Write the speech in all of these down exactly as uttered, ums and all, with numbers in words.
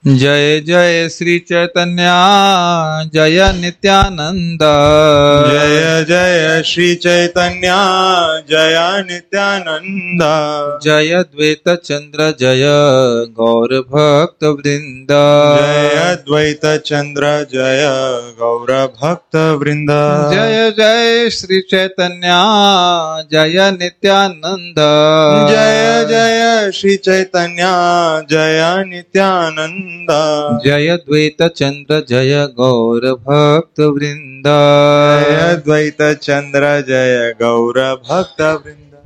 जय जय श्री चैतन्य जय नित्यानंद। जय जय श्री चैतन्य जय नित्यानंद। जय द्वैत चंद्र जय गौर भक्त वृंद। जय द्वैत चंद्र जय गौर भक्त वृंद। जय जय श्री चैतन्य जय नित्यानंद। जय जय श्री चैतन्य जय नित्यानंद। जय द्वैत चंद्र जय गौर भक्त वृंद। जय द्वैत चंद्र जय गौर भक्त वृंद।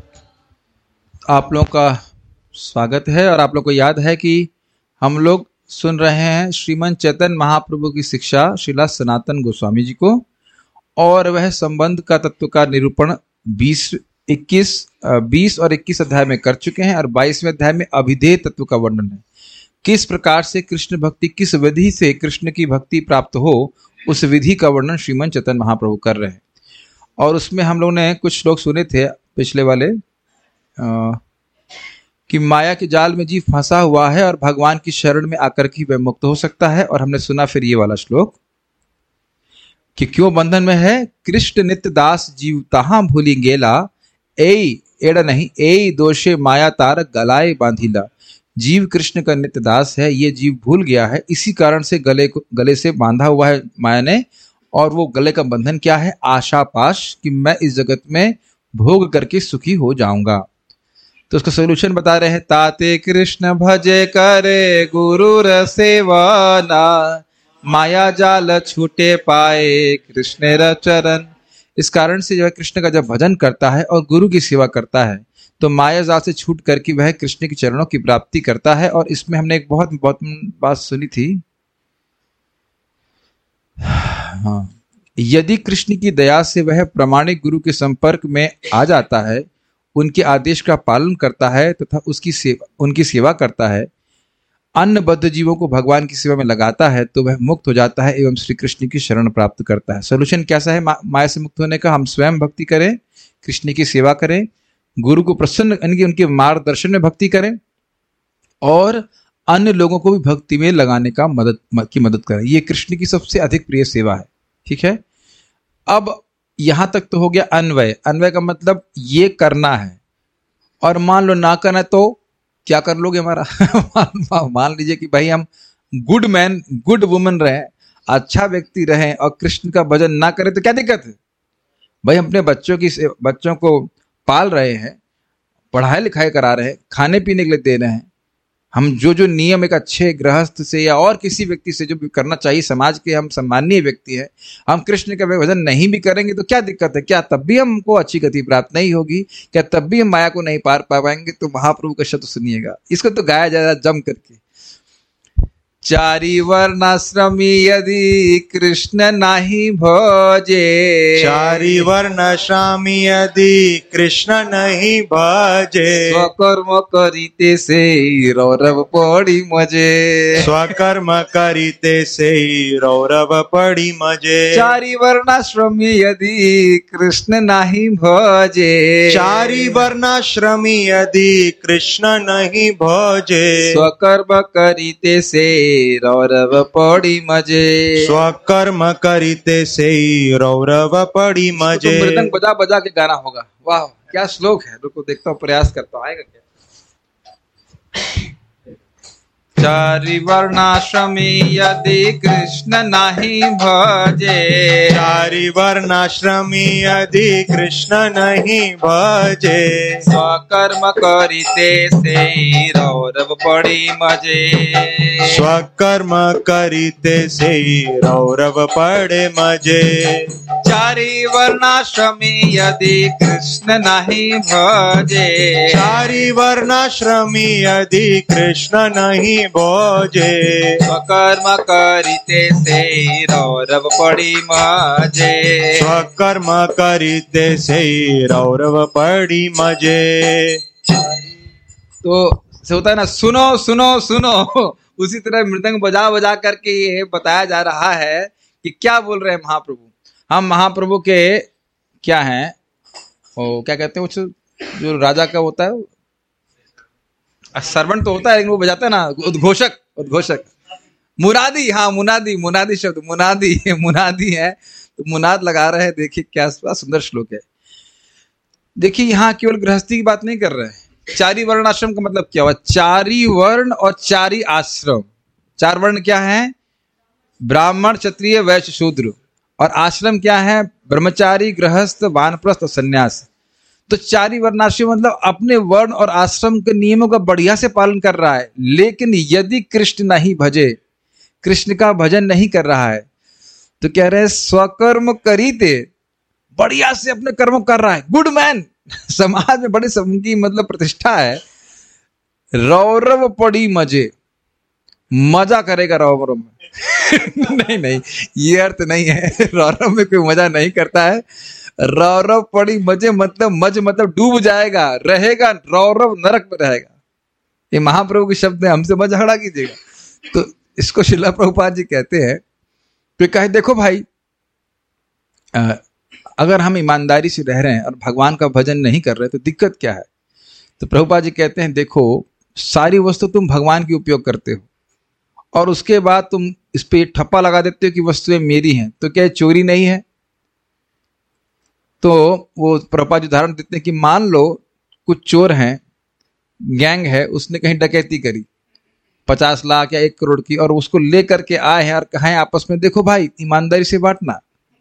आप लोगों का स्वागत है और आप लोग को याद है कि हम लोग सुन रहे हैं श्रीमन चैतन्य महाप्रभु की शिक्षा श्रीला सनातन गोस्वामी जी को, और वह संबंध का तत्व का निरूपण बीस इक्कीस बीस और इक्कीस अध्याय में कर चुके हैं और बाईसवें अध्याय में अभिधेय तत्व का वर्णन है। किस प्रकार से कृष्ण भक्ति, किस विधि से कृष्ण की भक्ति प्राप्त हो, उस विधि का वर्णन श्रीमन चैतन्य महाप्रभु कर रहे हैं। और उसमें हम लोग ने कुछ श्लोक सुने थे पिछले वाले आ, कि माया के जाल में जीव फंसा हुआ है और भगवान की शरण में आकर के वह मुक्त हो सकता है। और हमने सुना फिर ये वाला श्लोक कि क्यों बंधन में है, कृष्ण नित्य दास जीव तहां भूली गेला, ए एड़ा नहीं ए दोषे माया तार गलाए बांधिला। जीव कृष्ण का नित्य दास है, ये जीव भूल गया है, इसी कारण से गले को गले से बांधा हुआ है माया ने। और वो गले का बंधन क्या है? आशा पाश, कि मैं इस जगत में भोग करके सुखी हो जाऊंगा। तो उसका सोल्यूशन बता रहे हैं, ताते कृष्ण भजे करे गुरुर सेवना, माया जाल छूटे पाए कृष्ण र चरण। इस कारण से जो है कृष्ण का जब भजन करता है और गुरु की सेवा करता है तो माया जाल से छूट करके वह कृष्ण के चरणों की प्राप्ति करता है। और इसमें हमने एक बहुत बहुत बात सुनी थी, हाँ, यदि कृष्ण की दया से वह प्रामाणिक गुरु के संपर्क में आ जाता है, उनके आदेश का पालन करता है तथा उसकी सेवा उनकी सेवा करता है, अन्नबद्ध जीवों को भगवान की सेवा में लगाता है, तो वह मुक्त हो जाता है एवं श्री कृष्ण की शरण प्राप्त करता है। सोल्यूशन कैसा है मा, माया से मुक्त होने का? हम स्वयं भक्ति करें, कृष्ण की सेवा करें, गुरु को प्रसन्न यानी उनके मार्गदर्शन में भक्ति करें और अन्य लोगों को भी भक्ति में लगाने का मदद की मदद करें। ये कृष्ण की सबसे अधिक प्रिय सेवा है। ठीक है, अब यहां तक तो हो गया अन्वय। अन्वय का मतलब ये करना है, और मान लो ना करना तो क्या कर लोगे हमारा? मान लीजिए कि भाई हम गुड मैन गुड वुमन रहे, अच्छा व्यक्ति रहे और कृष्ण का भजन ना करें तो क्या दिक्कत है? भाई हम अपने बच्चों की बच्चों को पाल रहे हैं, पढ़ाई लिखाई करा रहे हैं, खाने पीने के लिए दे रहे हैं, हम जो जो नियम एक अच्छे गृहस्थ से या और किसी व्यक्ति से जो भी करना चाहिए, समाज के हम सम्मानीय व्यक्ति हैं, हम कृष्ण का भजन नहीं भी करेंगे तो क्या दिक्कत है? क्या तब भी हमको अच्छी गति प्राप्त नहीं होगी? क्या तब भी हम माया को नहीं पार पा पाएंगे? तो महाप्रभु का शब्द सुनिएगा, इसको तो गाया जाएगा जम करके। चारि वर्णाश्रमी यदि कृष्ण नाही भजे, चारि वर्णाश्रमी यदि कृष्ण नहीं भजे, स्वकर्म करीते से रौरव पड़ी मजे। स्वकर्म करीते से रौरव पड़ी मजे। चारि वर्णाश्रमी यदि कृष्ण नाही भजे, चारि वर्णाश्रमी यदि कृष्ण नहीं भजे, स्वकर्म करीते से रौरव पड़ी मजे। स्वकर्म करीते से रौरव पड़ी मजे। तो मृदंग बजा बजा के गाना होगा। वाह क्या श्लोक है, रुको देखता हूँ, प्रयास करता हूँ, आएगा क्या? चारि वर्णाश्रमी यदि कृष्ण नहीं भजे, चारि वर्णाश्रमी यदि कृष्ण नहीं भजे, स्वकर्म करीते से रौरव पड़ी मजे। स्वकर्म करीते से रौरव पड़े मजे। चारि वर्णाश्रमी यदि कृष्ण नहीं भजे, चारि वर्णाश्रमी यदि कृष्ण नहीं भजे, स्वकर्म करीते से रौरव पड़ी मजे। स्वकर्म करीते से रौरव पड़ी मजे। तो होता है ना, सुनो सुनो सुनो, उसी तरह मृदंग बजा बजा करके ये बताया जा रहा है कि क्या बोल रहे हैं महाप्रभु। हम महाप्रभु के क्या हैं, ओ क्या कहते हैं उस जो राजा का होता है, सर्वेंट तो होता है लेकिन वो बजाता है ना, उद्घोषक उद्घोषक मुनादी, हाँ मुनादी, मुनादी शब्द, मुनादी मुनादी है तो मुनाद लगा रहे हैं। देखिए क्या सुंदर श्लोक है। देखिए यहाँ केवल गृहस्थी की बात नहीं कर रहे हैं। चारी वर्ण आश्रम का मतलब क्या हुआ? चारी वर्ण और चारी आश्रम। चार वर्ण क्या है? ब्राह्मण, क्षत्रिय, वैश्य, शूद्र। और आश्रम क्या है? ब्रह्मचारी, गृहस्थ, वानप्रस्थ और सन्यास। तो चारी वर्णाश्रम मतलब अपने वर्ण और आश्रम के नियमों का बढ़िया से पालन कर रहा है। लेकिन यदि कृष्ण नहीं भजे, कृष्ण का भजन नहीं कर रहा है, तो कह रहे हैं स्वकर्म करीते, बढ़िया से अपने कर्म कर रहा है, गुड मैन, समाज में बड़ी उनकी मतलब प्रतिष्ठा है। रौरव पड़ी मजे, मजा करेगा रौरव में नहीं नहीं ये अर्थ नहीं है, रौरव में कोई मजा नहीं करता है। रौरव पड़ी मजे मतलब मज मतलब डूब जाएगा, रहेगा रौरव नरक में रहेगा। ये महाप्रभु के शब्द है, हमसे मत झगड़ा कीजिएगा। तो इसको श्रीला प्रभुपाद जी कहते हैं। तो कहे देखो भाई, आ, अगर हम ईमानदारी से रह रहे हैं और भगवान का भजन नहीं कर रहे तो दिक्कत क्या है? तो प्रभुपाद जी कहते हैं देखो, सारी वस्तु तुम भगवान की उपयोग करते हो और उसके बाद तुम इस पे ठप्पा लगा देते हो कि वस्तुएं मेरी हैं, तो क्या चोरी नहीं है? तो वो प्रभुपाद जी उदाहरण देते हैं कि मान लो कुछ चोर हैं, गैंग है, उसने कहीं डकैती करी पचास लाख या एक करोड़ की, और उसको ले करके आए हैं और कहें आपस में देखो भाई ईमानदारी से बांटना।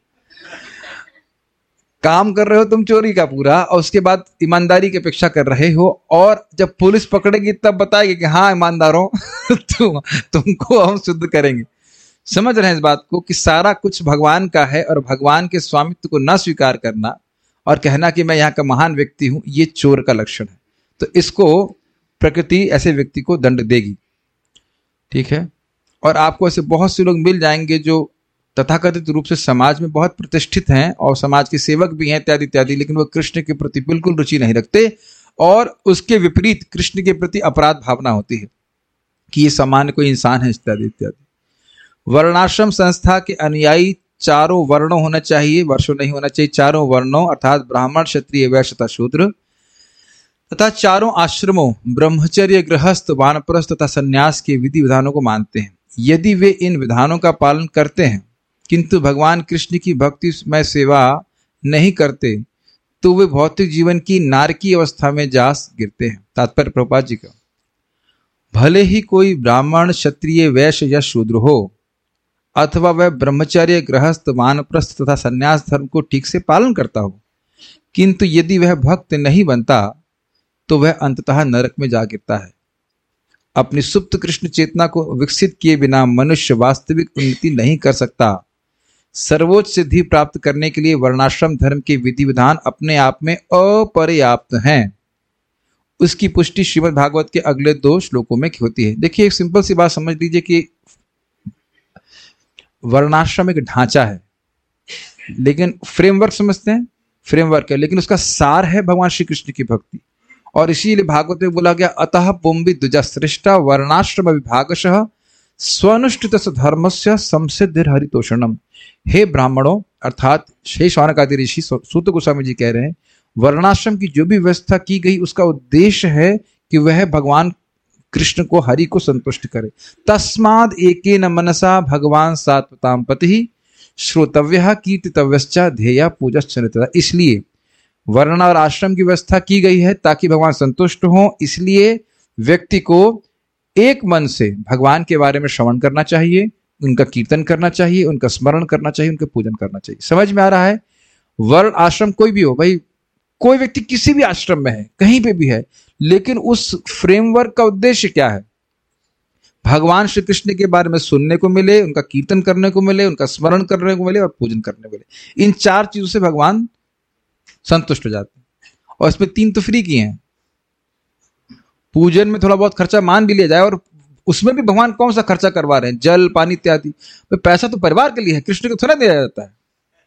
काम कर रहे हो तुम चोरी का पूरा, और उसके बाद ईमानदारी की अपेक्षा कर रहे हो, और जब पुलिस पकड़ेगी तब बताएगी कि हाँ ईमानदारों तुम तुमको हम शुद्ध करेंगे। समझ रहे हैं इस बात को कि सारा कुछ भगवान का है और भगवान के स्वामित्व को न स्वीकार करना और कहना कि मैं यहाँ का महान व्यक्ति हूं, ये चोर का लक्षण है। तो इसको प्रकृति ऐसे व्यक्ति को दंड देगी, ठीक है। और आपको ऐसे बहुत से लोग मिल जाएंगे जो तथाकथित रूप से समाज में बहुत प्रतिष्ठित हैं और समाज के सेवक भी हैं इत्यादि इत्यादि, लेकिन वो कृष्ण के प्रति बिल्कुल रुचि नहीं रखते और उसके विपरीत कृष्ण के प्रति अपराध भावना होती है कि ये सामान्य कोई इंसान है इत्यादि इत्यादि। वर्णाश्रम संस्था के अनुयायी चारों वर्णों होना चाहिए, वर्षों नहीं होना चाहिए, चारों वर्णों अर्थात ब्राह्मण, क्षत्रिय, वैश्य तथा शूद्र तथा चारों आश्रमों ब्रह्मचर्य, गृहस्थ, वानप्रस्थ तथा संन्यास के विधि विधानों को मानते हैं। यदि वे इन विधानों का पालन करते हैं किंतु भगवान कृष्ण की भक्ति में सेवा नहीं करते तो वे भौतिक जीवन की नारकी अवस्था में जा गिरते हैं। तात्पर्य प्रभुपाद जी का, भले ही कोई ब्राह्मण, क्षत्रिय, वैश्य या शूद्र हो अथवा वह ब्रह्मचर्य, गृहस्थ, वानप्रस्थ तथा संन्यास धर्म को ठीक से पालन करता हो, किंतु यदि वह भक्त नहीं बनता तो वह अंततः नरक में जा गिरता है। अपनी सुप्त कृष्ण चेतना को विकसित किए बिना मनुष्य वास्तविक उन्नति नहीं कर सकता। सर्वोच्च सिद्धि प्राप्त करने के लिए वर्णाश्रम धर्म के विधि विधान अपने आप में अपर्याप्त हैं। उसकी पुष्टि श्रीमद् भागवत के अगले दो श्लोकों में होती है। देखिए एक सिंपल सी बात समझ लीजिए कि वर्णाश्रम एक ढांचा है, लेकिन फ्रेमवर्क समझते हैं, फ्रेमवर्क है, लेकिन उसका सार है भगवान श्री कृष्ण की भक्ति। और इसीलिए भागवत में बोला गया अतः पुंबि द्विजा श्रेष्ठा वर्णाश्रम विभागशः स्वनुष्ठित धर्मस्य संसिद्धिर हरितोषणम। हे ब्राह्मणों अर्थात हे शौनकादि ऋषि, सूत गोस्वामी जी कह रहे हैं वर्णाश्रम की जो भी व्यवस्था की गई उसका उद्देश्य है कि वह भगवान कृष्ण को, हरि को संतुष्ट करे। तस्माद एकेन मनसा भगवान सात्वताम पति श्रोतव्यः कीर्तितव्यश्च ध्येया पूजश्च। इसलिए वर्ण और आश्रम की व्यवस्था की गई है ताकि भगवान संतुष्ट हो। इसलिए व्यक्ति को एक मन से भगवान के बारे में श्रवण करना चाहिए, उनका कीर्तन करना चाहिए, उनका स्मरण करना चाहिए, उनका पूजन करना चाहिए। समझ में आ रहा है? वर्ण आश्रम कोई भी हो भाई, कोई व्यक्ति किसी भी आश्रम में है, कहीं पे भी है, लेकिन उस फ्रेमवर्क का उद्देश्य क्या है? भगवान श्री कृष्ण के बारे में सुनने को मिले, उनका कीर्तन करने को मिले, उनका स्मरण करने को मिले और पूजन करने को मिले। इन चार चीजों से भगवान संतुष्ट हो जाते हैं। और इसमें तीन तो फ्री किए हैं। पूजन में थोड़ा बहुत खर्चा मान भी लिया जाए, और उसमें भी भगवान कौन सा खर्चा करवा रहे हैं? जल, पानी इत्यादि। पैसा तो परिवार के लिए है, कृष्ण को थोड़ा दिया जाता है।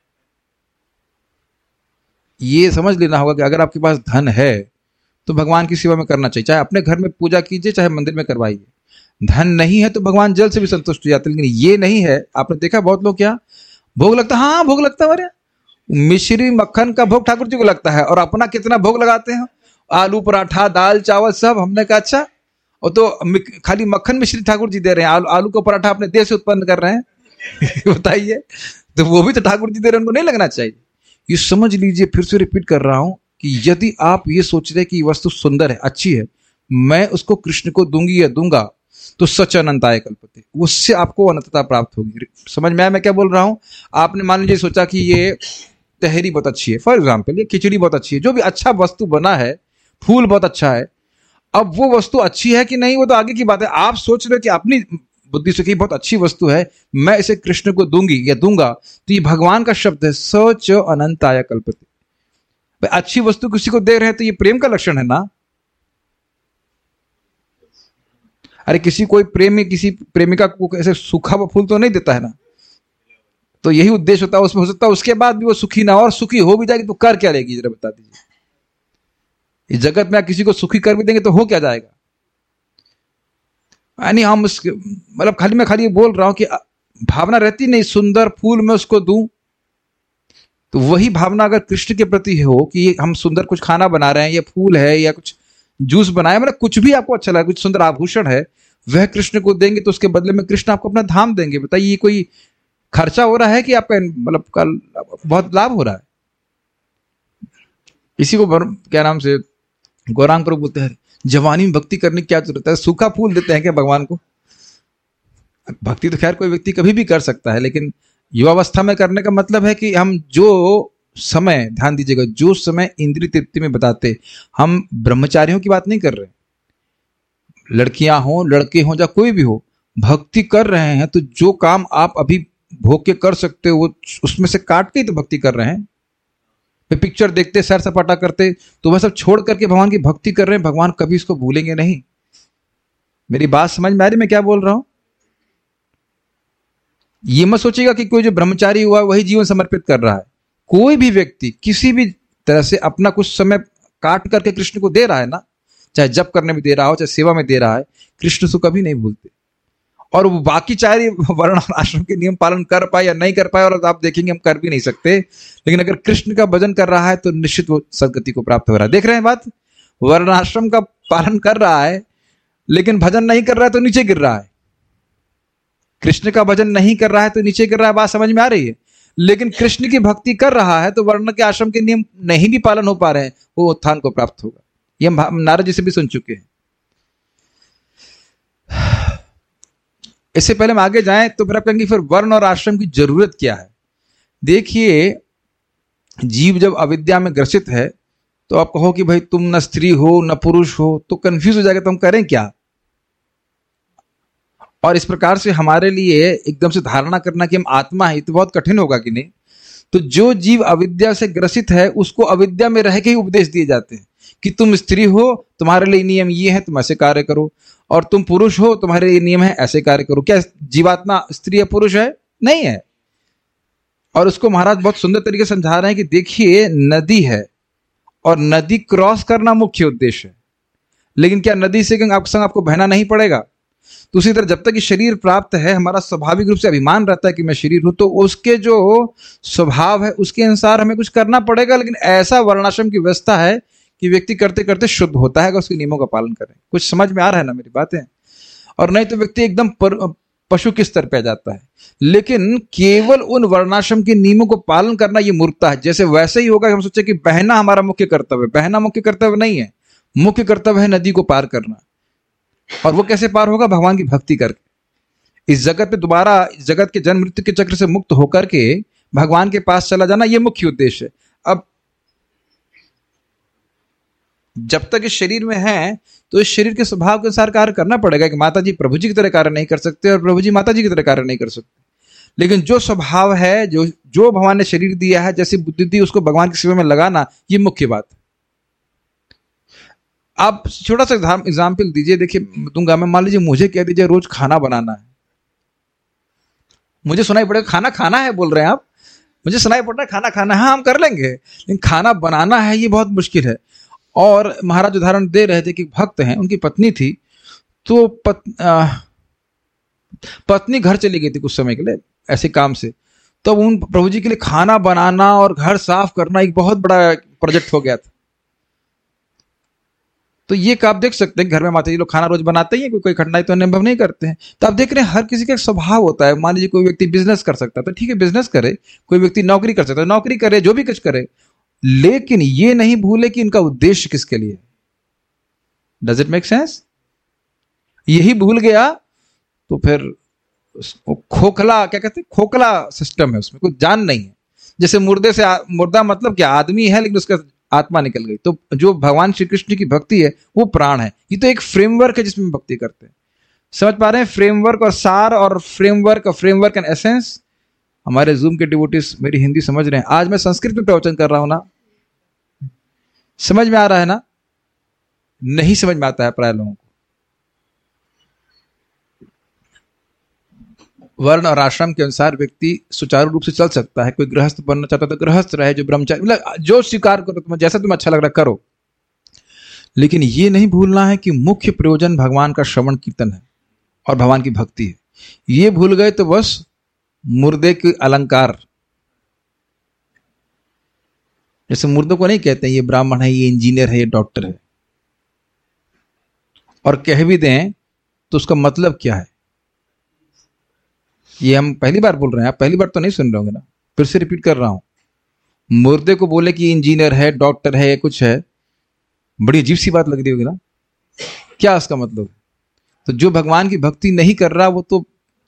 ये समझ लेना होगा कि अगर आपके पास धन है तो भगवान की सेवा में करना चाहिए, चाहे अपने घर में पूजा कीजिए, चाहे मंदिर में करवाइए। धन नहीं है तो भगवान जल से भी संतुष्ट हो जाते हैं, लेकिन ये नहीं है। आपने देखा बहुत लोग क्या भोग लगता है, हाँ भोग लगता है, अरे मिश्री मक्खन का भोग ठाकुर जी को लगता है, और अपना कितना भोग लगाते हैं, आलू पराठा, दाल चावल सब। हमने कहा अच्छा, और तो मिक- खाली मक्खन मिश्री ठाकुर जी दे रहे हैं, आलू, आलू का पराठा अपने देश से उत्पन्न कर रहे हैं बताइए, तो वो भी तो ठाकुर जी दे रहे हैं, उनको नहीं लगना चाहिए। ये समझ लीजिए, फिर से रिपीट कर रहा हूं कि यदि आप ये सोच रहे कि ये वस्तु सुंदर है, अच्छी है, मैं उसको कृष्ण को दूंगी या दूंगा, तो सच अनंताय कल्पते, उससे आपको अनंतता प्राप्त होगी। समझ में आया मैं क्या बोल रहा हूं? आपने मान लीजिए सोचा कि ये तहरी बहुत अच्छी है, फॉर एग्जाम्पल ये खिचड़ी बहुत अच्छी है, जो भी अच्छा वस्तु बना है, फूल बहुत अच्छा है, अब वो वस्तु अच्छी है कि नहीं वो तो आगे की बात है। आप सोच रहे हो कि अपनी बुद्धि से कि बहुत अच्छी वस्तु है, मैं इसे कृष्ण को दूंगी या दूंगा, तो ये भगवान का शब्द है, सच अनंताय कल्पते। भाई अच्छी वस्तु किसी को दे रहे हैं तो ये प्रेम का लक्षण है ना। अरे किसी कोई प्रेमी किसी प्रेमिका को ऐसे सूखा हुआ फूल तो नहीं देता है ना, तो यही उद्देश्य होता है उसमें। हो सकता है उसके बाद भी वो सुखी ना, और सुखी हो भी जाएगी तो कर क्या लेगी, जरा बता दीजिए। इस जगत में किसी को सुखी कर भी देंगे तो हो क्या जाएगा? यानी हम उस मतलब खाली मैं खाली ये बोल रहा हूं कि भावना रहती नहीं, सुंदर फूल मैं उसको दूं, तो वही भावना अगर कृष्ण के प्रति हो कि हम सुंदर कुछ खाना बना रहे हैं, या फूल है या कुछ जूस बनाया, मतलब कुछ भी आपको अच्छा लगा, कुछ सुंदर आभूषण है, वह कृष्ण को देंगे तो उसके बदले में कृष्ण आपको अपना धाम देंगे। बताइए ये कोई खर्चा हो रहा है कि आपका मतलब कल बहुत लाभ हो रहा है? इसी को क्या नाम से गौरांग प्रभु बोलते हैं, जवानी में भक्ति करने की क्या जरूरत है? सूखा फूल देते हैं क्या भगवान को? भक्ति तो खैर कोई व्यक्ति कभी भी कर सकता है, लेकिन युवावस्था में करने का मतलब है कि हम जो समय, ध्यान दीजिएगा, जो समय इंद्रिय तृप्ति में बताते, हम ब्रह्मचारियों की बात नहीं कर रहे, लड़कियां हो लड़के हो या कोई भी हो, भक्ति कर रहे हैं तो जो काम आप अभी भोग के कर सकते हो वो उसमें से काट के ही तो भक्ति कर रहे हैं। पिक्चर देखते, सैर सपाटा करते, तो वह सब छोड़ करके भगवान की भक्ति कर रहे हैं। भगवान कभी इसको भूलेंगे नहीं। मेरी बात समझ में आ रही मैं क्या बोल रहा हूं? ये मत सोचिएगा कि कोई जो ब्रह्मचारी हुआ वही जीवन समर्पित कर रहा है। कोई भी व्यक्ति किसी भी तरह से अपना कुछ समय काट करके कृष्ण को दे रहा है ना, चाहे जप करने में दे रहा हो, चाहे सेवा में दे रहा है, कृष्ण उसको कभी नहीं भूलते। और वो बाकी चाहे वर्ण और आश्रम के नियम पालन कर पाए या नहीं कर पाए, और आप देखेंगे हम कर भी नहीं सकते, लेकिन अगर कृष्ण का भजन कर रहा है तो निश्चित वो सदगति को प्राप्त हो रहा है। देख रहे हैं बात? वर्ण आश्रम का पालन कर रहा है लेकिन भजन नहीं कर रहा है तो नीचे गिर रहा है। कृष्ण का भजन नहीं कर रहा है तो नीचे गिर रहा है। बात समझ में आ रही है? लेकिन कृष्ण की भक्ति कर रहा है तो वर्ण के आश्रम के नियम नहीं भी पालन हो पा रहे हैं, वो उत्थान को प्राप्त होगा। ये हम नारद जी से भी सुन चुके हैं। इससे पहले हम आगे जाएं तो फिर आप कहेंगे फिर वर्ण और आश्रम की जरूरत क्या है? देखिए, जीव जब अविद्या में ग्रसित है तो आप कहो कि भाई तुम न स्त्री हो न पुरुष हो, तो कंफ्यूज हो जाएगा, तो हम करें क्या? और इस प्रकार से हमारे लिए एकदम से धारणा करना कि हम आत्मा है, तो बहुत कठिन होगा कि नहीं? तो जो जीव अविद्या से ग्रसित है उसको अविद्या में रह के ही उपदेश दिए जाते हैं कि तुम स्त्री हो, तुम्हारे लिए नियम ये है, तुम ऐसे कार्य करो, और तुम पुरुष हो, तुम्हारे लिए नियम है, ऐसे कार्य करो। क्या जीवात्मा स्त्री या पुरुष है? नहीं है। और उसको महाराज बहुत सुंदर तरीके से समझा रहे हैं कि देखिए, नदी है और नदी क्रॉस करना मुख्य उद्देश्य है, लेकिन क्या नदी से आप संग आपको बहना नहीं पड़ेगा? तो उसी तरह जब तक ये शरीर प्राप्त है, हमारा स्वाभाविक रूप से अभिमान रहता है कि मैं शरीर हूं, तो उसके जो स्वभाव है उसके अनुसार हमें कुछ करना पड़ेगा। लेकिन ऐसा वर्णाश्रम की व्यवस्था है कि व्यक्ति करते करते शुद्ध होता है अगर उसके नियमों का पालन करें। कुछ समझ में आ रहा है ना मेरी बातें? और नहीं तो व्यक्ति एकदम पर, पशु के स्तर पे जाता है। लेकिन केवल उन वर्णाश्रम के नियमों को पालन करना ये मूर्खता है। जैसे वैसे ही होगा कि हम सोचे कि बहना हमारा मुख्य कर्तव्य, बहना मुख्य कर्तव्य नहीं है। मुख्य कर्तव्य है नदी को पार करना। और वो कैसे पार होगा? भगवान की भक्ति करके। इस जगत पे दोबारा इस जगत के जन्म मृत्यु के चक्र से मुक्त होकर के भगवान के पास चला जाना, ये मुख्य उद्देश्य है। अब जब तक इस शरीर में है तो इस शरीर के स्वभाव के अनुसार कार्य करना पड़ेगा कि माता जी प्रभु जी की तरह कार्य नहीं कर सकते और प्रभु जी माता जी की तरह कार्य नहीं कर सकते। लेकिन जो स्वभाव है, जो जो भगवान ने शरीर दिया है, जैसी बुद्धि दी, उसको भगवान की सेवा में लगाना, ये मुख्य बात है। आप छोटा सा एग्जाम्पल दीजिए, देखिए दूंगा मैं। मान लीजिए मुझे कह दीजिए रोज खाना बनाना है, मुझे सुनाई पड़ेगा खाना खाना है बोल रहे हैं आप, मुझे सुनाई पड़ रहा है खाना खाना है, हाँ हम कर लेंगे, लेकिन खाना बनाना है ये बहुत मुश्किल है। और महाराज उदाहरण दे रहे थे कि भक्त हैं, उनकी पत्नी थी, तो पत, आ, पत्नी घर चली गई थी कुछ समय के लिए ऐसे काम से, तो उन प्रभु जी के लिए खाना बनाना और घर साफ करना एक बहुत बड़ा प्रोजेक्ट हो गया था। तो ये आप देख सकते हैं, घर में माता जी लोग खाना रोज बनाते ही हैं, कोई कोई कठिनाई तो अनुभव नहीं करते हैं। तो आप देख रहे हैं हर किसी का एक स्वभाव होता है। मान लीजिए कोई व्यक्ति बिजनेस कर सकता है तो ठीक है बिजनेस करे, कोई व्यक्ति नौकरी कर सकता है नौकरी करे, जो भी कुछ करे, लेकिन ये नहीं भूले कि इनका उद्देश्य किसके लिए। Does it make sense? यही भूल गया तो फिर खोखला, क्या कहते हैं, खोखला सिस्टम है, उसमें कोई जान नहीं है। जैसे मुर्दे से, मुर्दा मतलब क्या, आदमी है लेकिन उसका आत्मा निकल गई। तो जो भगवान श्री कृष्ण की भक्ति है वो प्राण है। ये तो एक फ्रेमवर्क है जिसमें भक्ति करते हैं। समझ पा रहे हैं? फ्रेमवर्क और सार और फ्रेमवर्क और फ्रेमवर्क एंड एसेंस। हमारे जूम के डिवोटीज मेरी हिंदी समझ रहे हैं। आज मैं संस्कृत में प्रवचन कर रहा हूं ना, समझ में आ रहा है ना? नहीं समझ में आता है प्राय लोगों को। वर्ण और आश्रम के अनुसार व्यक्ति सुचारू रूप से चल सकता है। कोई गृहस्थ बनना चाहता है तो गृहस्थ रहे, जो ब्रह्मचारी, मतलब जो स्वीकार करो, तुम्हें जैसा तुम्हें अच्छा लग रहा है करो, लेकिन ये नहीं भूलना है कि मुख्य प्रयोजन भगवान का श्रवण कीर्तन है और भगवान की भक्ति है। ये भूल गए तो बस मुर्दे के अलंकार। जैसे मुर्दों को नहीं कहते ये ब्राह्मण है, ये इंजीनियर है, ये डॉक्टर है, और कह भी दें तो उसका मतलब क्या है। ये हम पहली बार बोल रहे हैं, आप पहली बार तो नहीं सुन रहे होंगे ना, फिर से रिपीट कर रहा हूं। मुर्दे को बोले कि इंजीनियर है, डॉक्टर है, कुछ है, बड़ी अजीब सी बात लग रही होगी ना, क्या उसका मतलब। तो जो भगवान की भक्ति नहीं कर रहा वो तो,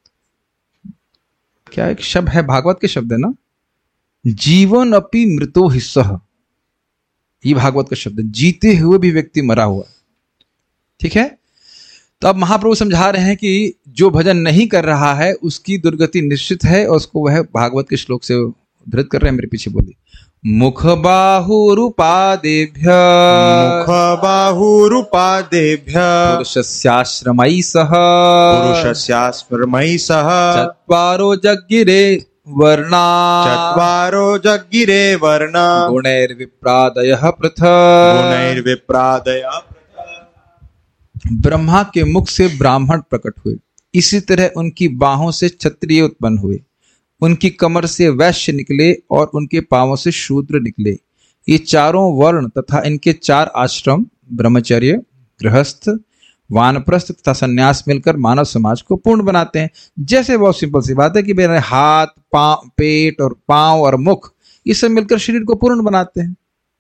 क्या एक शब्द है, भागवत के शब्द है ना, जीवन अपि मृतो हिस्सा, ये भागवत का शब्द है, जीते हुए भी व्यक्ति मरा हुआ। ठीक है, तो अब महाप्रभु समझा रहे हैं कि जो भजन नहीं कर रहा है उसकी दुर्गति निश्चित है, और उसको वह भागवत के श्लोक से उद्धृत कर रहे हैं। मेरे पीछे बोलिए, मुख बाहुरूपादेभ्य मुख बाहुरूपादेभ्य पुरुषस्याश्रमैः सह पुरुषस्याश्रमैः सह चत्वारो जग्गिरे वर्णा चत्वारो जग्गिरे वर्णा गुणैर्विप्रादयः पृथक् गुणैर्विप्रादयः। ब्रह्मा के मुख से ब्राह्मण प्रकट हुए, इसी तरह उनकी बाहों से क्षत्रिय उत्पन्न हुए, उनकी कमर से वैश्य निकले और उनके पांवों से शूद्र निकले। ये चारों वर्ण तथा इनके चार आश्रम ब्रह्मचर्य, गृहस्थ, वानप्रस्थ तथा संन्यास मिलकर मानव समाज को पूर्ण बनाते हैं। जैसे बहुत सिंपल सी बात है कि मेरे हाथ, पांव, पेट और पांव और मुख, ये सब मिलकर शरीर को पूर्ण बनाते हैं।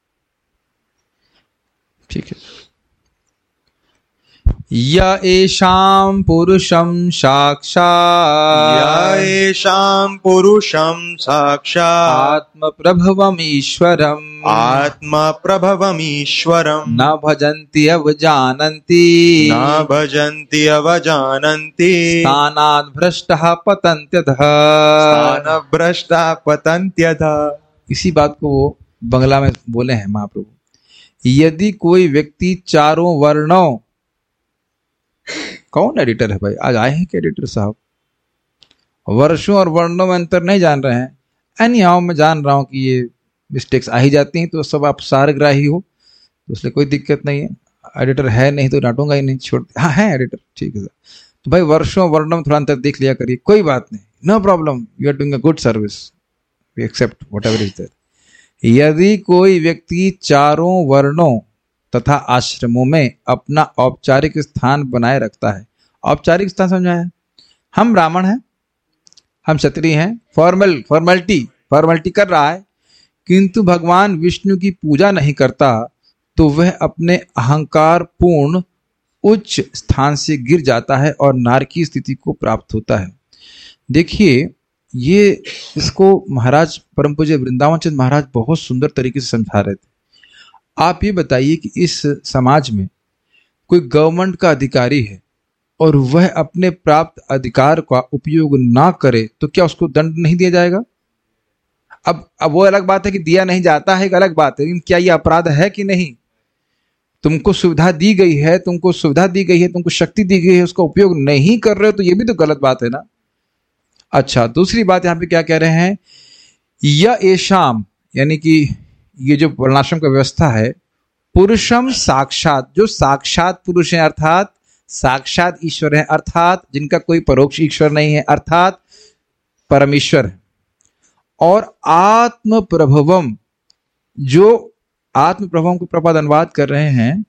ठीक है, या एषां पुरुषं साक्षात् या एषां पुरुषं साक्षात् आत्मप्रभवम् ईश्वरम् आत्मप्रभवम् ईश्वरम् न भजन्ति अवजानन्ति न भजन्ति अवजानन्ति स्थानाद् भ्रष्टः पतन्त्यधः स्थानभ्रष्टा पतन्त्यधः। इसी बात को वो बंगला में बोले हैं महाप्रभु। यदि कोई व्यक्ति चारों वर्णों, कौन एडिटर है भाई, आज आए हैं क्या एडिटर साहब, वर्षों और वर्णों में अंतर नहीं जान रहे हैं। एनी हाउ मैं जान रहा हूं कि ये मिस्टेक्स आ ही जाती हैं, तो सब आप सारग्राही हो तो उससे कोई दिक्कत नहीं है। एडिटर है नहीं तो डांटूंगा ही नहीं, छोड़। हाँ है एडिटर, ठीक है सर। तो भाई वर्षों वर्णों में थोड़ा अंतर देख लिया करिए, कोई बात नहीं, no problem, you are doing a good service, we accept whatever is there. यदि कोई व्यक्ति चारों वर्णों तथा आश्रमों में अपना औपचारिक स्थान बनाए रखता है, औपचारिक स्थान समझाया, हम ब्राह्मण हैं, हम क्षत्रिय हैं, फॉर्मल फॉर्मेलिटी फॉर्मेलिटी कर रहा है, किंतु भगवान विष्णु की पूजा नहीं करता, तो वह अपने अहंकार पूर्ण उच्च स्थान से गिर जाता है और नारकी स्थिति को प्राप्त होता है। देखिए, ये इसको महाराज परम पूज्य वृंदावन चंद महाराज बहुत सुंदर तरीके से समझा रहे थे। आप ये बताइए कि इस समाज में कोई गवर्नमेंट का अधिकारी है और वह अपने प्राप्त अधिकार का उपयोग ना करे तो क्या उसको दंड नहीं दिया जाएगा? अब अब वो अलग बात है कि दिया नहीं जाता है, एक अलग बात है, लेकिन क्या ये अपराध है कि नहीं? तुमको सुविधा दी गई है, तुमको सुविधा दी गई है, तुमको शक्ति दी गई है, उसका उपयोग नहीं कर रहे हो तो ये भी तो गलत बात है ना। अच्छा, दूसरी बात यहाँ पे क्या कह रहे हैं, या एशाम, यानी कि ये जो वर्णाश्रम का व्यवस्था है, पुरुषम साक्षात, जो साक्षात पुरुष है अर्थात साक्षात ईश्वर है, अर्थात जिनका कोई परोक्ष ईश्वर नहीं है, अर्थात परमेश्वर है, और आत्म प्रभवम, जो आत्म प्रभवम को प्रपद अनुवाद कर रहे हैं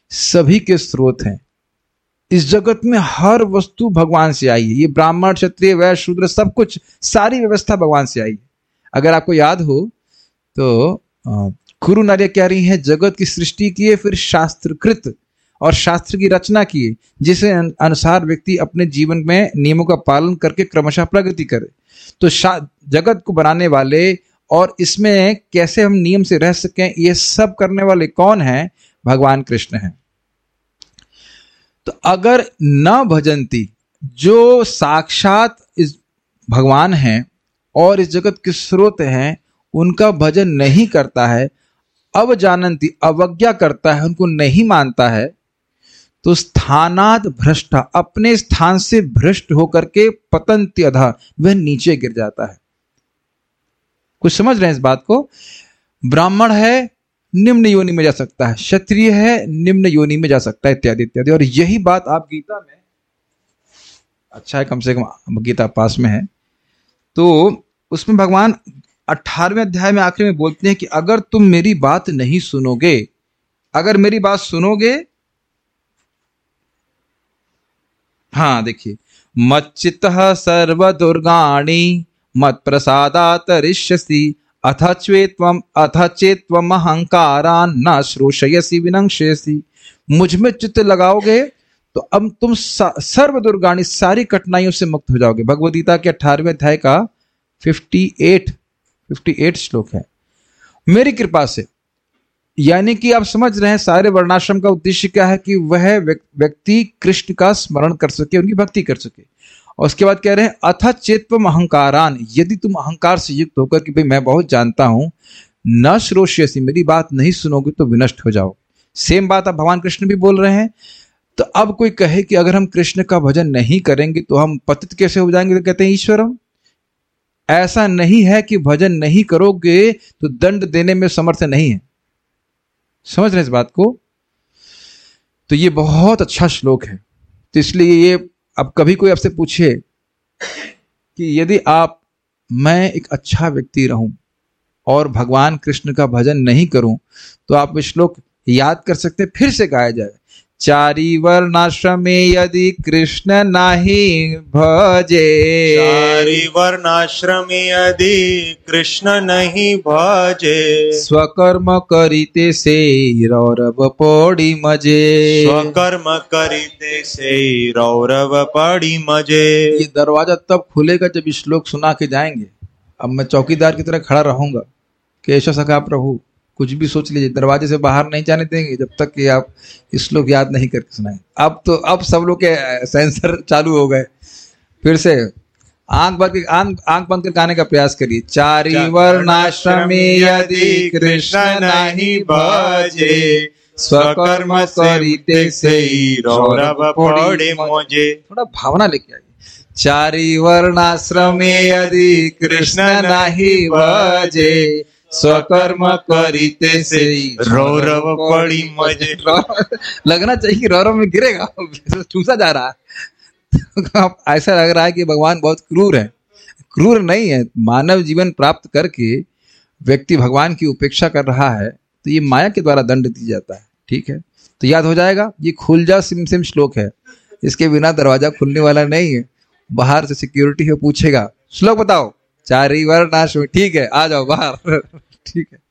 सभी के स्रोत हैं। इस जगत में हर वस्तु भगवान से आई है। ये ब्राह्मण, क्षत्रिय, वैश्य, शूद्र, सब कुछ, सारी व्यवस्था भगवान से आई है। अगर आपको याद हो तो गुरु नार्य कह रही है, जगत की सृष्टि की है, फिर शास्त्रकृत और शास्त्र की रचना की है, जिसे अनुसार व्यक्ति अपने जीवन में नियमों का पालन करके क्रमशः प्रगति करे। तो जगत को बनाने वाले और इसमें कैसे हम नियम से रह सकें, ये सब करने वाले कौन हैं? भगवान कृष्ण हैं। तो अगर न भजंती, जो साक्षात इस भगवान हैं और इस जगत के स्रोत हैं, उनका भजन नहीं करता है, अवजानंती, अवज्ञा करता है, उनको नहीं मानता है, तो स्थानाद भ्रष्टा, अपने स्थान से भ्रष्ट होकर के पतंति अधा, वह नीचे गिर जाता है। कुछ समझ रहे हैं इस बात को? ब्राह्मण है, निम्न योनि में जा सकता है, क्षत्रिय है, निम्न योनि में जा सकता है, इत्यादि इत्यादि। और यही बात आप गीता में, अच्छा है कम से कम गीता पास में है, तो उसमें भगवान अठारहवें अध्याय में आखिर में बोलते हैं कि अगर तुम मेरी बात नहीं सुनोगे, अगर मेरी बात सुनोगे, हाँ देखिए, मच्चित्तः सर्व दुर्गाणि मत प्रसादात् रिष्यसि अथ चेत्वम अथ चेत्वम अहंकारान् न श्रोषयसि विनंक्ष्यसि। मुझ में चित्त लगाओगे तो अब तुम सर्व दुर्गाणी, सारी कठिनाइयों से मुक्त हो जाओगे। भगवद गीता के अठारहवें अध्याय का अट्ठावन श्लोक है। मेरी कृपा से, यानी कि आप समझ रहे हैं सारे वर्णाश्रम का उद्देश्य क्या है? कि वह व्यक्ति कृष्ण का स्मरण कर सके, उनकी भक्ति कर सके। और उसके बाद कह रहे हैं अथ चेत्वम अहंकारान, यदि तुम अहंकार से युक्त होकर कि भाई मैं बहुत जानता हूं, न श्रोष्यसि, मेरी बात नहीं सुनोगे तो विनष्ट हो जाओ। सेम बात अब भगवान कृष्ण भी बोल रहे हैं। तो अब कोई कहे कि अगर हम कृष्ण का भजन नहीं करेंगे तो हम पतित कैसे हो जाएंगे? तो कहते हैं ईश्वरम, ऐसा नहीं है कि भजन नहीं करोगे तो दंड देने में समर्थ नहीं है। समझ रहे हैं इस बात को? तो ये बहुत अच्छा श्लोक है। तो इसलिए ये, अब कभी कोई आपसे पूछे कि यदि आप, मैं एक अच्छा व्यक्ति रहूं और भगवान कृष्ण का भजन नहीं करूं, तो आप ये श्लोक याद कर सकते हैं, फिर से गाया जाए। चारि वर्णाश्रमे यदि कृष्ण नाही भजे, चारि वर्णाश्रमे यदि कृष्ण नहीं भजे, स्वकर्म करिते से रौरव पड़ी मजे, स्वकर्म करिते से रौरव पड़ी मजे। ये दरवाजा तब खुलेगा जब इस श्लोक सुना के जाएंगे। अब मैं चौकीदार की तरह खड़ा रहूंगा कि ऐसा सका प्रभु, कुछ भी सोच लीजिए, दरवाजे से बाहर नहीं जाने देंगे जब तक कि आप इस श्लोक याद नहीं करके सुनाएं। अब तो अब सब लोग के सेंसर चालू हो गए। फिर से आंख बंद के आंख आंख बंद कर गाने का प्रयास करिए। चारि वर्णाश्रमे यदि कृष्ण नहीं भजे, स्वकर्म करिते से रौरव पड़ी मजे। थोड़ा भावना लेके आइए। चारि वर्णाश्रमे यदि कृष्ण नहीं भजे, स्वकर्म करिते से रौरव पड़ी मजे। लगना चाहिए कि रौरव में गिरेगा, चूसा जा रहा है। ऐसा लग रहा है कि भगवान बहुत क्रूर है। क्रूर नहीं है। मानव जीवन प्राप्त करके व्यक्ति भगवान की उपेक्षा कर रहा है, तो ये माया के द्वारा दंड दिया जाता है। ठीक है, तो याद हो जाएगा। ये खुल जा सिम सिम श्लोक है, इसके बिना दरवाजा खुलने वाला नहीं है। बाहर से सिक्योरिटी है, पूछेगा श्लोक बताओ, चारि वर्णाश्रम, ठीक है आ जाओ बाहर। ठीक है,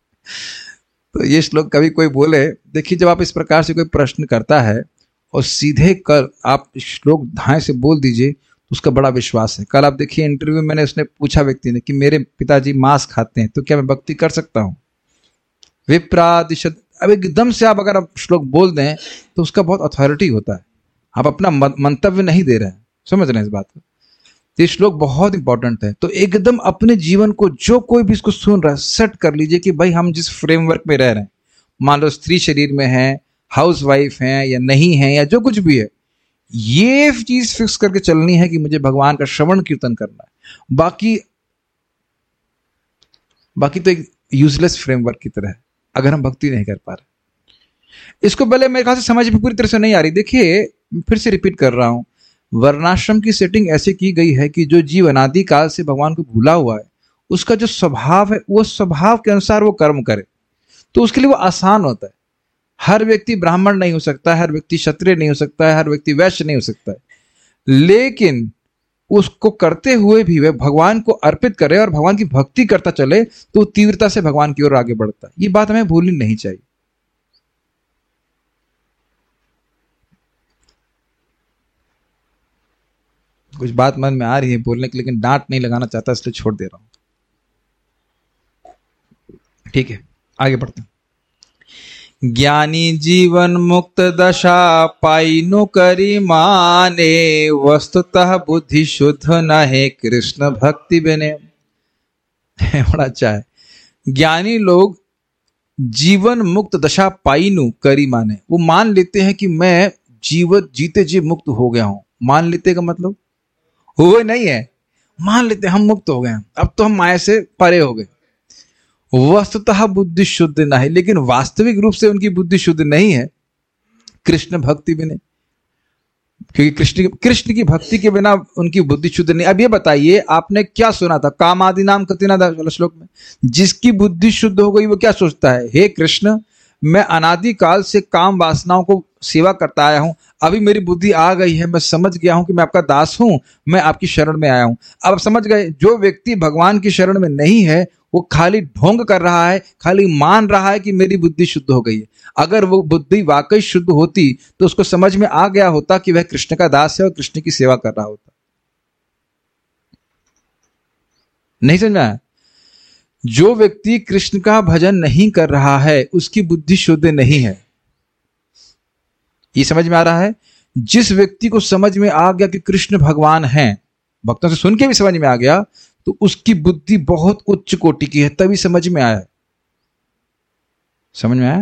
तो ये श्लोक कभी कोई बोले, देखिए जब आप इस प्रकार से कोई प्रश्न करता है और सीधे कर आप श्लोक धाए से बोल दीजिए, तो उसका बड़ा विश्वास है। कल आप देखिए इंटरव्यू में मैंने उसने पूछा व्यक्ति ने कि मेरे पिताजी मांस खाते हैं तो क्या मैं भक्ति कर सकता हूँ? विप्रादिशद, अब एकदम से आप अगर आप श्लोक बोल दें तो उसका बहुत अथॉरिटी होता है। आप अपना मंतव्य नहीं दे रहे हैं। समझ रहे हैं इस बात को? ये श्लोक बहुत इंपॉर्टेंट है। तो एकदम अपने जीवन को, जो कोई भी इसको सुन रहा है, सेट कर लीजिए कि भाई हम जिस फ्रेमवर्क में रह रहे हैं, मान लो स्त्री शरीर में है, हाउस वाइफ है या नहीं है, या जो कुछ भी है, ये चीज फिक्स करके चलनी है कि मुझे भगवान का श्रवण कीर्तन करना है। बाकी बाकी तो एक यूजलेस फ्रेमवर्क की तरह है अगर हम भक्ति नहीं कर पा रहे। इसको पहले मेरे ख्याल से समझ में पूरी तरह से नहीं आ रही। देखिए फिर से रिपीट कर रहा हूं, वर्णाश्रम की सेटिंग ऐसे की गई है कि जो जीव अनादि काल से भगवान को भूला हुआ है, उसका जो स्वभाव है वो स्वभाव के अनुसार वो कर्म करे, तो उसके लिए वो आसान होता है। हर व्यक्ति ब्राह्मण नहीं हो सकता है, हर व्यक्ति क्षत्रिय नहीं हो सकता है, हर व्यक्ति वैश्य नहीं हो सकता है, लेकिन उसको करते हुए भी वह भगवान को अर्पित करे और भगवान की भक्ति करता चले तो तीव्रता से भगवान की ओर आगे बढ़ता है। ये बात हमें भूलनी नहीं चाहिए। कुछ बात मन में आ रही है बोलने की, लेकिन डांट नहीं लगाना चाहता इसलिए छोड़ दे रहा हूं। ठीक है, आगे बढ़ते हैं। ज्ञानी जीवन मुक्त दशा पाइनु करी माने, वस्तुतः बुद्धि शुद्ध न है कृष्ण भक्ति बने। बड़ा अच्छा है। ज्ञानी लोग जीवन मुक्त दशा पाइनु करी माने, वो मान लेते हैं कि मैं जीवन जीते जी मुक्त हो गया हूं। मान लेते का मतलब हुए नहीं है, मान लेते हम मुक्त हो गए हैं, अब तो हम माया से परे हो गए। वस्तुतः बुद्धि शुद्ध न है, लेकिन वास्तविक रूप से उनकी बुद्धि शुद्ध नहीं है कृष्ण भक्ति बिना, क्योंकि कृष्ण कृष्ण की भक्ति के बिना उनकी बुद्धि शुद्ध नहीं। अब ये बताइए, आपने क्या सुना था काम आदि नाम कतिना वाला श्लोक में? जिसकी बुद्धि शुद्ध हो गई वो क्या सोचता है, हे कृष्ण मैं अनादि काल से काम वासनाओं को सेवा करता आया हूं, अभी मेरी बुद्धि आ गई है, मैं समझ गया हूं कि मैं आपका दास हूं, मैं आपकी शरण में आया हूं। अब आप समझ गए, जो व्यक्ति भगवान की शरण में नहीं है वो खाली ढोंग कर रहा है, खाली मान रहा है कि मेरी बुद्धि शुद्ध हो गई है। अगर वो बुद्धि वाकई शुद्ध होती तो उसको समझ में आ गया होता कि वह कृष्ण का दास है और कृष्ण की सेवा कर रहा होता। नहीं समझ में आया? जो व्यक्ति कृष्ण का भजन नहीं कर रहा है उसकी बुद्धि शुद्ध नहीं है। ये समझ में आ रहा है? जिस व्यक्ति को समझ में आ गया कि कृष्ण भगवान हैं, भक्तों से सुन के भी समझ में आ गया, तो उसकी बुद्धि बहुत उच्च कोटि की है, तभी समझ में आया। समझ में आया?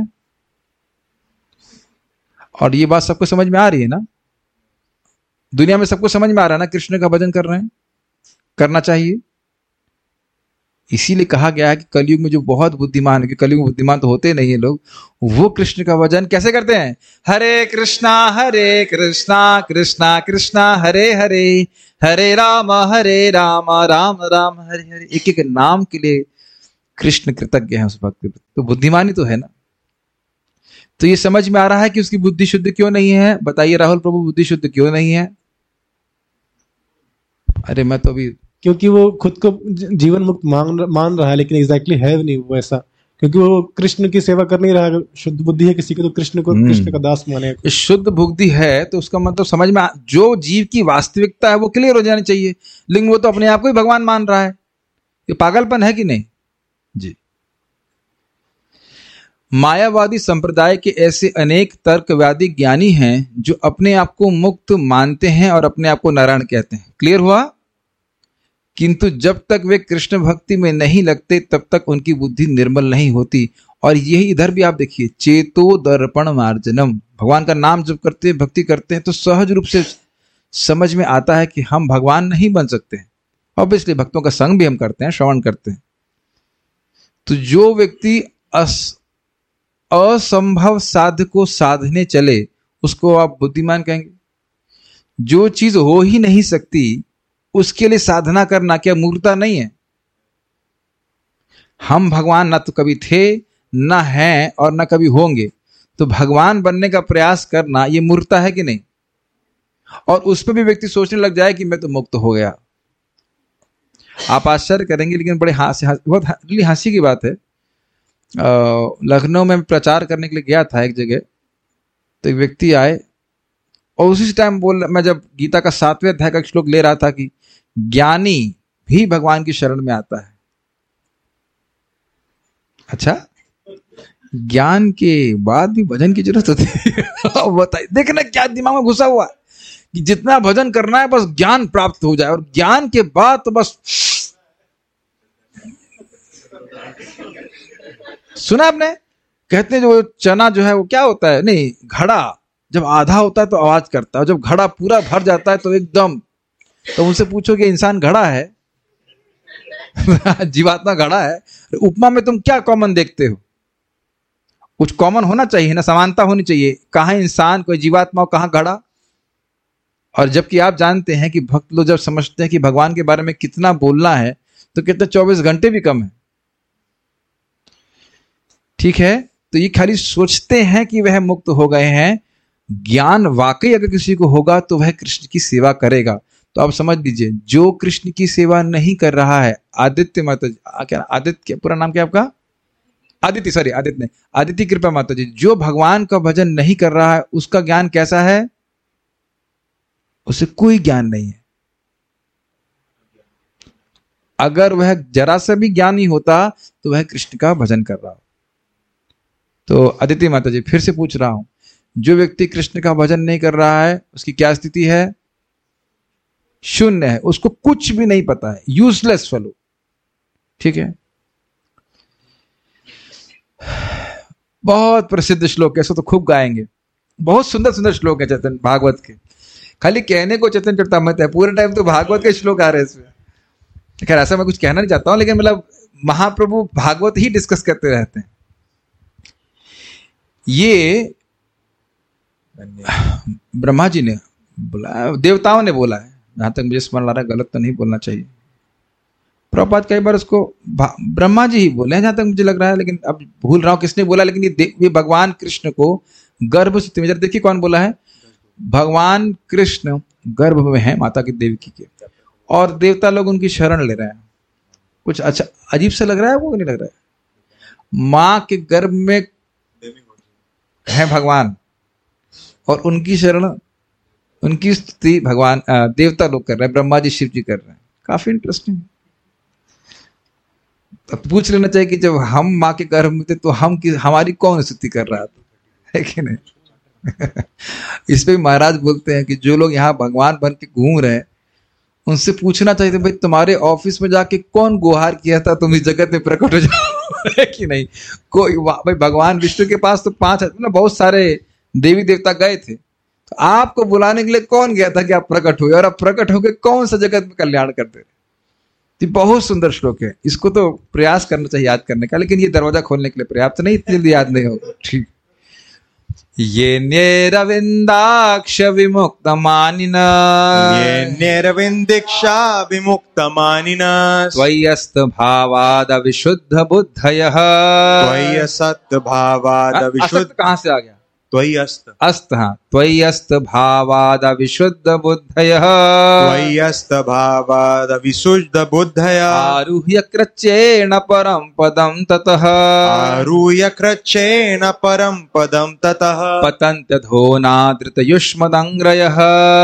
और ये बात सबको समझ में आ रही है ना? दुनिया में सबको समझ में आ रहा है ना कृष्ण का भजन कर रहे हैं, करना चाहिए। इसीलिए कहा गया है कि कलयुग में जो बहुत बुद्धिमान है, कि कलयुग में बुद्धिमान तो होते नहीं है लोग, वो कृष्ण का भजन कैसे करते हैं? हरे कृष्णा हरे कृष्णा कृष्णा कृष्णा हरे हरे, हरे राम हरे राम राम राम हरे हरे। एक एक नाम के लिए कृष्ण कृतज्ञ है उस भक्त के प्रति। तो बुद्धिमानी तो है ना। तो ये समझ में आ रहा है कि उसकी बुद्धि शुद्ध क्यों नहीं है? बताइए राहुल प्रभु, बुद्धि शुद्ध क्यों नहीं है? अरे मैं तो अभी, क्योंकि वो खुद को जीवन मुक्त मान मान रहा है, लेकिन एग्जैक्टली है नहीं वो ऐसा, क्योंकि वो कृष्ण की सेवा कर नहीं रहा है। शुद्ध बुद्धि है किसी को तो कृष्ण को कृष्ण का दास माने। शुद्ध बुद्धि है तो उसका मतलब समझ में आ, जो जीव की वास्तविकता है वो क्लियर हो जानी चाहिए, लेकिन वो तो अपने आप को ही भगवान मान रहा है। ये पागलपन है कि नहीं जी? मायावादी संप्रदाय के ऐसे अनेक तर्कवादी ज्ञानी हैं जो अपने आप को मुक्त मानते हैं और अपने आप को नारायण कहते हैं। क्लियर हुआ? किंतु जब तक वे कृष्ण भक्ति में नहीं लगते तब तक उनकी बुद्धि निर्मल नहीं होती। और यही इधर भी आप देखिए, चेतो दर्पण मार्जनम, भगवान का नाम जब करते हैं, भक्ति करते हैं, तो सहज रूप से समझ में आता है कि हम भगवान नहीं बन सकते हैं। ऑब्वियसली भक्तों का संग भी हम करते हैं, श्रवण करते हैं। तो जो व्यक्ति असंभव साध्य को साधने चले उसको आप बुद्धिमान कहेंगे। जो चीज हो ही नहीं सकती उसके लिए साधना करना क्या मूर्खता नहीं है? हम भगवान न तो कभी थे, न हैं और न कभी होंगे, तो भगवान बनने का प्रयास करना ये मूर्खता है कि नहीं? और उस पर भी व्यक्ति सोचने लग जाए कि मैं तो मुक्त हो गया। आप आश्चर्य करेंगे, लेकिन बड़े हास्य बहुत रियली हंसी की बात है। लखनऊ में प्रचार करने के लिए गया था एक जगह, तो एक व्यक्ति आए और उसी टाइम बोल, मैं जब गीता का सातवें अध्याय का श्लोक ले रहा था कि ज्ञानी भी भगवान की शरण में आता है। अच्छा, ज्ञान के बाद भी भजन की जरूरत होती है? बताइए, देखना क्या दिमाग में घुसा हुआ कि जितना भजन करना है बस ज्ञान प्राप्त हो जाए, और ज्ञान के बाद तो बस। सुना आपने? कहते हैं जो चना जो है वो क्या होता है, नहीं घड़ा जब आधा होता है तो आवाज करता है, जब घड़ा पूरा भर जाता है तो एकदम। तो उनसे पूछो कि इंसान घड़ा है जीवात्मा घड़ा है, उपमा में तुम क्या कॉमन देखते हो? कुछ कॉमन होना चाहिए ना, समानता होनी चाहिए। कहाँ इंसान, कोई जीवात्मा, कहाँ घड़ा? और जबकि आप जानते हैं कि भक्त लोग जब समझते हैं कि भगवान के बारे में कितना बोलना है तो कितने चौबीस घंटे भी कम है। ठीक है, तो तो ये खाली सोचते हैं कि वह मुक्त हो गए हैं। ज्ञान वाकई अगर किसी को होगा तो वह कृष्ण की सेवा करेगा। तो आप समझ लीजिए, जो कृष्ण की सेवा नहीं कर रहा है, आदित्य माता जी, क्या आदित्य पूरा नाम क्या आपका? आदित्य, सॉरी आदित्य नहीं, आदित्य कृपा माता जी, जो भगवान का भजन नहीं कर रहा है उसका ज्ञान कैसा है? उसे कोई ज्ञान नहीं है। अगर वह जरा सा भी ज्ञानी होता तो वह कृष्ण का भजन कर रहा हो। तो आदित्य माता जी फिर से पूछ रहा हूं, जो व्यक्ति कृष्ण का भजन नहीं कर रहा है उसकी क्या स्थिति है? शून्य है, उसको कुछ भी नहीं पता है, यूजलेस फेलो। ठीक है, बहुत प्रसिद्ध श्लोक है, ऐसा तो खूब गाएंगे। बहुत सुंदर सुंदर श्लोक है चैतन्य भागवत के, खाली कहने को चैतन्य चरितामृत है, पूरे टाइम तो भागवत के श्लोक आ रहे हैं इसमें। खैर ऐसा मैं कुछ कहना नहीं चाहता हूं, लेकिन मतलब महाप्रभु भागवत ही डिस्कस करते रहते हैं। ये ब्रह्मा जी ने बोला, देवताओं ने बोला है, जहां तक मुझे स्मरण आ रहा है, गलत तो नहीं बोलना चाहिए। प्रभुपाद कई बार उसको ब्रह्मा जी ही बोले हैं जहां तक मुझे लग रहा है, लेकिन अब भूल रहा हूं किसने बोला। लेकिन ये ये भगवान कृष्ण को गर्भ से, जरा देखिए कौन बोला है? भगवान कृष्ण गर्भ में है माता की देवकी के, और देवता लोग उनकी शरण ले रहे हैं। कुछ अच्छा अजीब सा लग रहा है वो, नहीं लग रहा है? माँ के गर्भ में है भगवान और उनकी शरण, उनकी स्तुति भगवान देवता लोग कर रहे हैं, ब्रह्मा जी शिव जी कर रहे हैं। काफी इंटरेस्टिंग। तो पूछ लेना चाहिए कि जब हम माँ के गर्भ में थे तो हम की हमारी कौन स्तुति कर रहा था, है कि नहीं? इस पे महाराज बोलते हैं कि जो लोग यहाँ भगवान बन के घूम रहे हैं उनसे पूछना चाहिए था, भाई तुम्हारे ऑफिस में जाके कौन गुहार किया था तुम इस जगत में प्रकट हो जाओ, है कि नहीं? कोई भाई भगवान विष्णु के पास तो पांच ना बहुत सारे देवी देवता गए थे, तो आपको बुलाने के लिए कौन गया था कि आप प्रकट हुए, और आप प्रकट होकर कौन सा जगत में कल्याण करते? तो बहुत सुंदर श्लोक है, इसको तो प्रयास करना चाहिए याद करने का, लेकिन ये दरवाजा खोलने के लिए पर्याप्त नहीं, इतनी जल्दी याद नहीं होगा। ठीक। ये निरविंदाक्ष विमुक्त मानिना, ये निरविंदीक्षा विमुक्त मानिना, त्वय्यस्त भावाद विशुद्ध बुद्धयः, त्वय्यस्त भावाद विशुद्ध, कहां से आ गया? त्वय्यस्त, अस्त, हाँ, त्वय्यस्त भावाद विशुद्ध बुद्धयः, त्वय्यस्त भावाद विशुद्ध बुद्धयः, आरुह्य कृच्छेन परम पदम ततः, आरुह्य कृच्छेन परम पदम ततः, पतन्त्यधोनादृतयुष्मदङ्ग्रयः,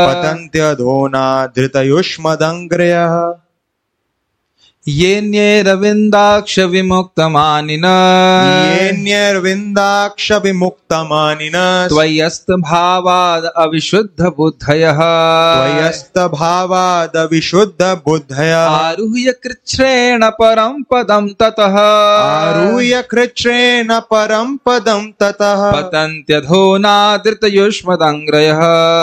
पतन्त्यधोनादृतयुष्मदङ्ग्रयः, येन्यैरविन्दाक्ष विमुक्तमानिना, येन्यैरविन्दाक्ष विमुक्तमानिना, त्वय्यस्त भावाद अविशुद्ध बुद्धयः, त्वय्यस्त भावाद विशुद्ध बुद्धयः, आरुह्य कृच्छ्रेण परम पदम ततः, आरुह्य कृच्छ्रेण परम पदम ततः, पतन्त्यधोनादृतयुष्मदङ्ग्रयः,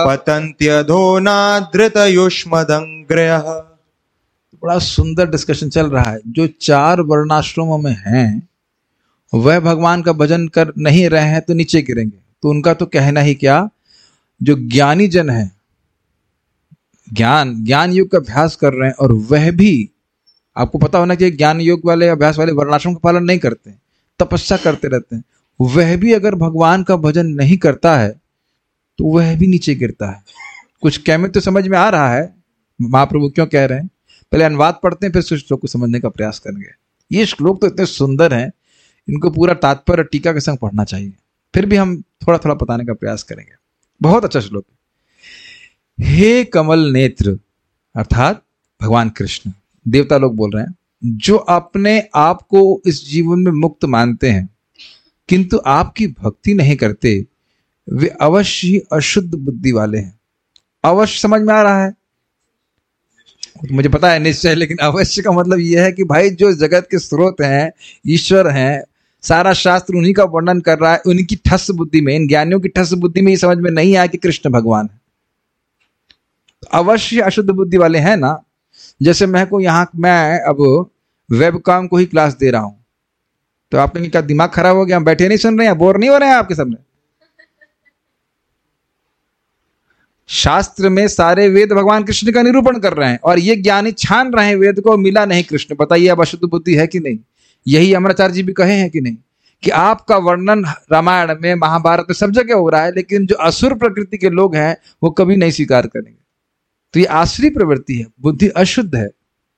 पतन्त्यधोनादृतयुष्मदङ्ग्रयः। बड़ा सुंदर डिस्कशन चल रहा है। जो चार वर्णाश्रमों में हैं वह भगवान का भजन कर नहीं रहे हैं तो नीचे गिरेंगे, तो उनका तो कहना ही क्या। जो ज्ञानी जन है, ज्ञान ज्ञान योग का अभ्यास कर रहे हैं, और वह भी आपको पता होना चाहिए ज्ञान योग वाले अभ्यास वाले वर्णाश्रम का पालन नहीं करते, तपस्या करते रहते हैं, वह भी अगर भगवान का भजन नहीं करता है तो वह भी नीचे गिरता है। कुछ कहने तो समझ में आ रहा है महाप्रभु क्यों कह रहे हैं। पहले अनुवाद पढ़ते हैं, फिर श्लोक को समझने का प्रयास करेंगे। ये श्लोक तो इतने सुंदर हैं, इनको पूरा तात्पर्य टीका के संग पढ़ना चाहिए, फिर भी हम थोड़ा थोड़ा बताने का प्रयास करेंगे। बहुत अच्छा श्लोक है। हे कमल नेत्र, अर्थात भगवान कृष्ण, देवता लोग बोल रहे हैं, जो अपने आप को इस जीवन में मुक्त मानते हैं किंतु आपकी भक्ति नहीं करते, वे अवश्य ही अशुद्ध बुद्धि वाले हैं। अवश्य समझ में आ रहा है? मुझे पता है निश्चय, लेकिन अवश्य का मतलब यह है कि भाई जो जगत के स्रोत हैं, ईश्वर हैं, सारा शास्त्र उन्हीं का वर्णन कर रहा है, उनकी ठस बुद्धि में, इन ज्ञानियों की ठस बुद्धि में ये समझ में नहीं आया कि कृष्ण भगवान है, तो अवश्य अशुद्ध बुद्धि वाले हैं ना। जैसे मैं को यहाँ मैं अब वेबकॉम को ही क्लास दे रहा हूं, तो आपने क्या दिमाग खराब हो गया, हम बैठे नहीं सुन रहे हैं, बोर नहीं हो रहे हैं आपके सामने? शास्त्र में सारे वेद भगवान कृष्ण का निरूपण कर रहे हैं, और ये ज्ञानी छान रहे हैं वेद को, मिला नहीं कृष्ण। बताइए अब अशुद्ध बुद्धि है कि नहीं? यही अमराचार्य जी भी कहे हैं कि नहीं, कि आपका वर्णन रामायण में, महाभारत में सब जगह हो रहा है, लेकिन जो असुर प्रकृति के लोग हैं वो कभी नहीं स्वीकार करेंगे। तो ये आश्री प्रवृत्ति है, बुद्धि अशुद्ध है।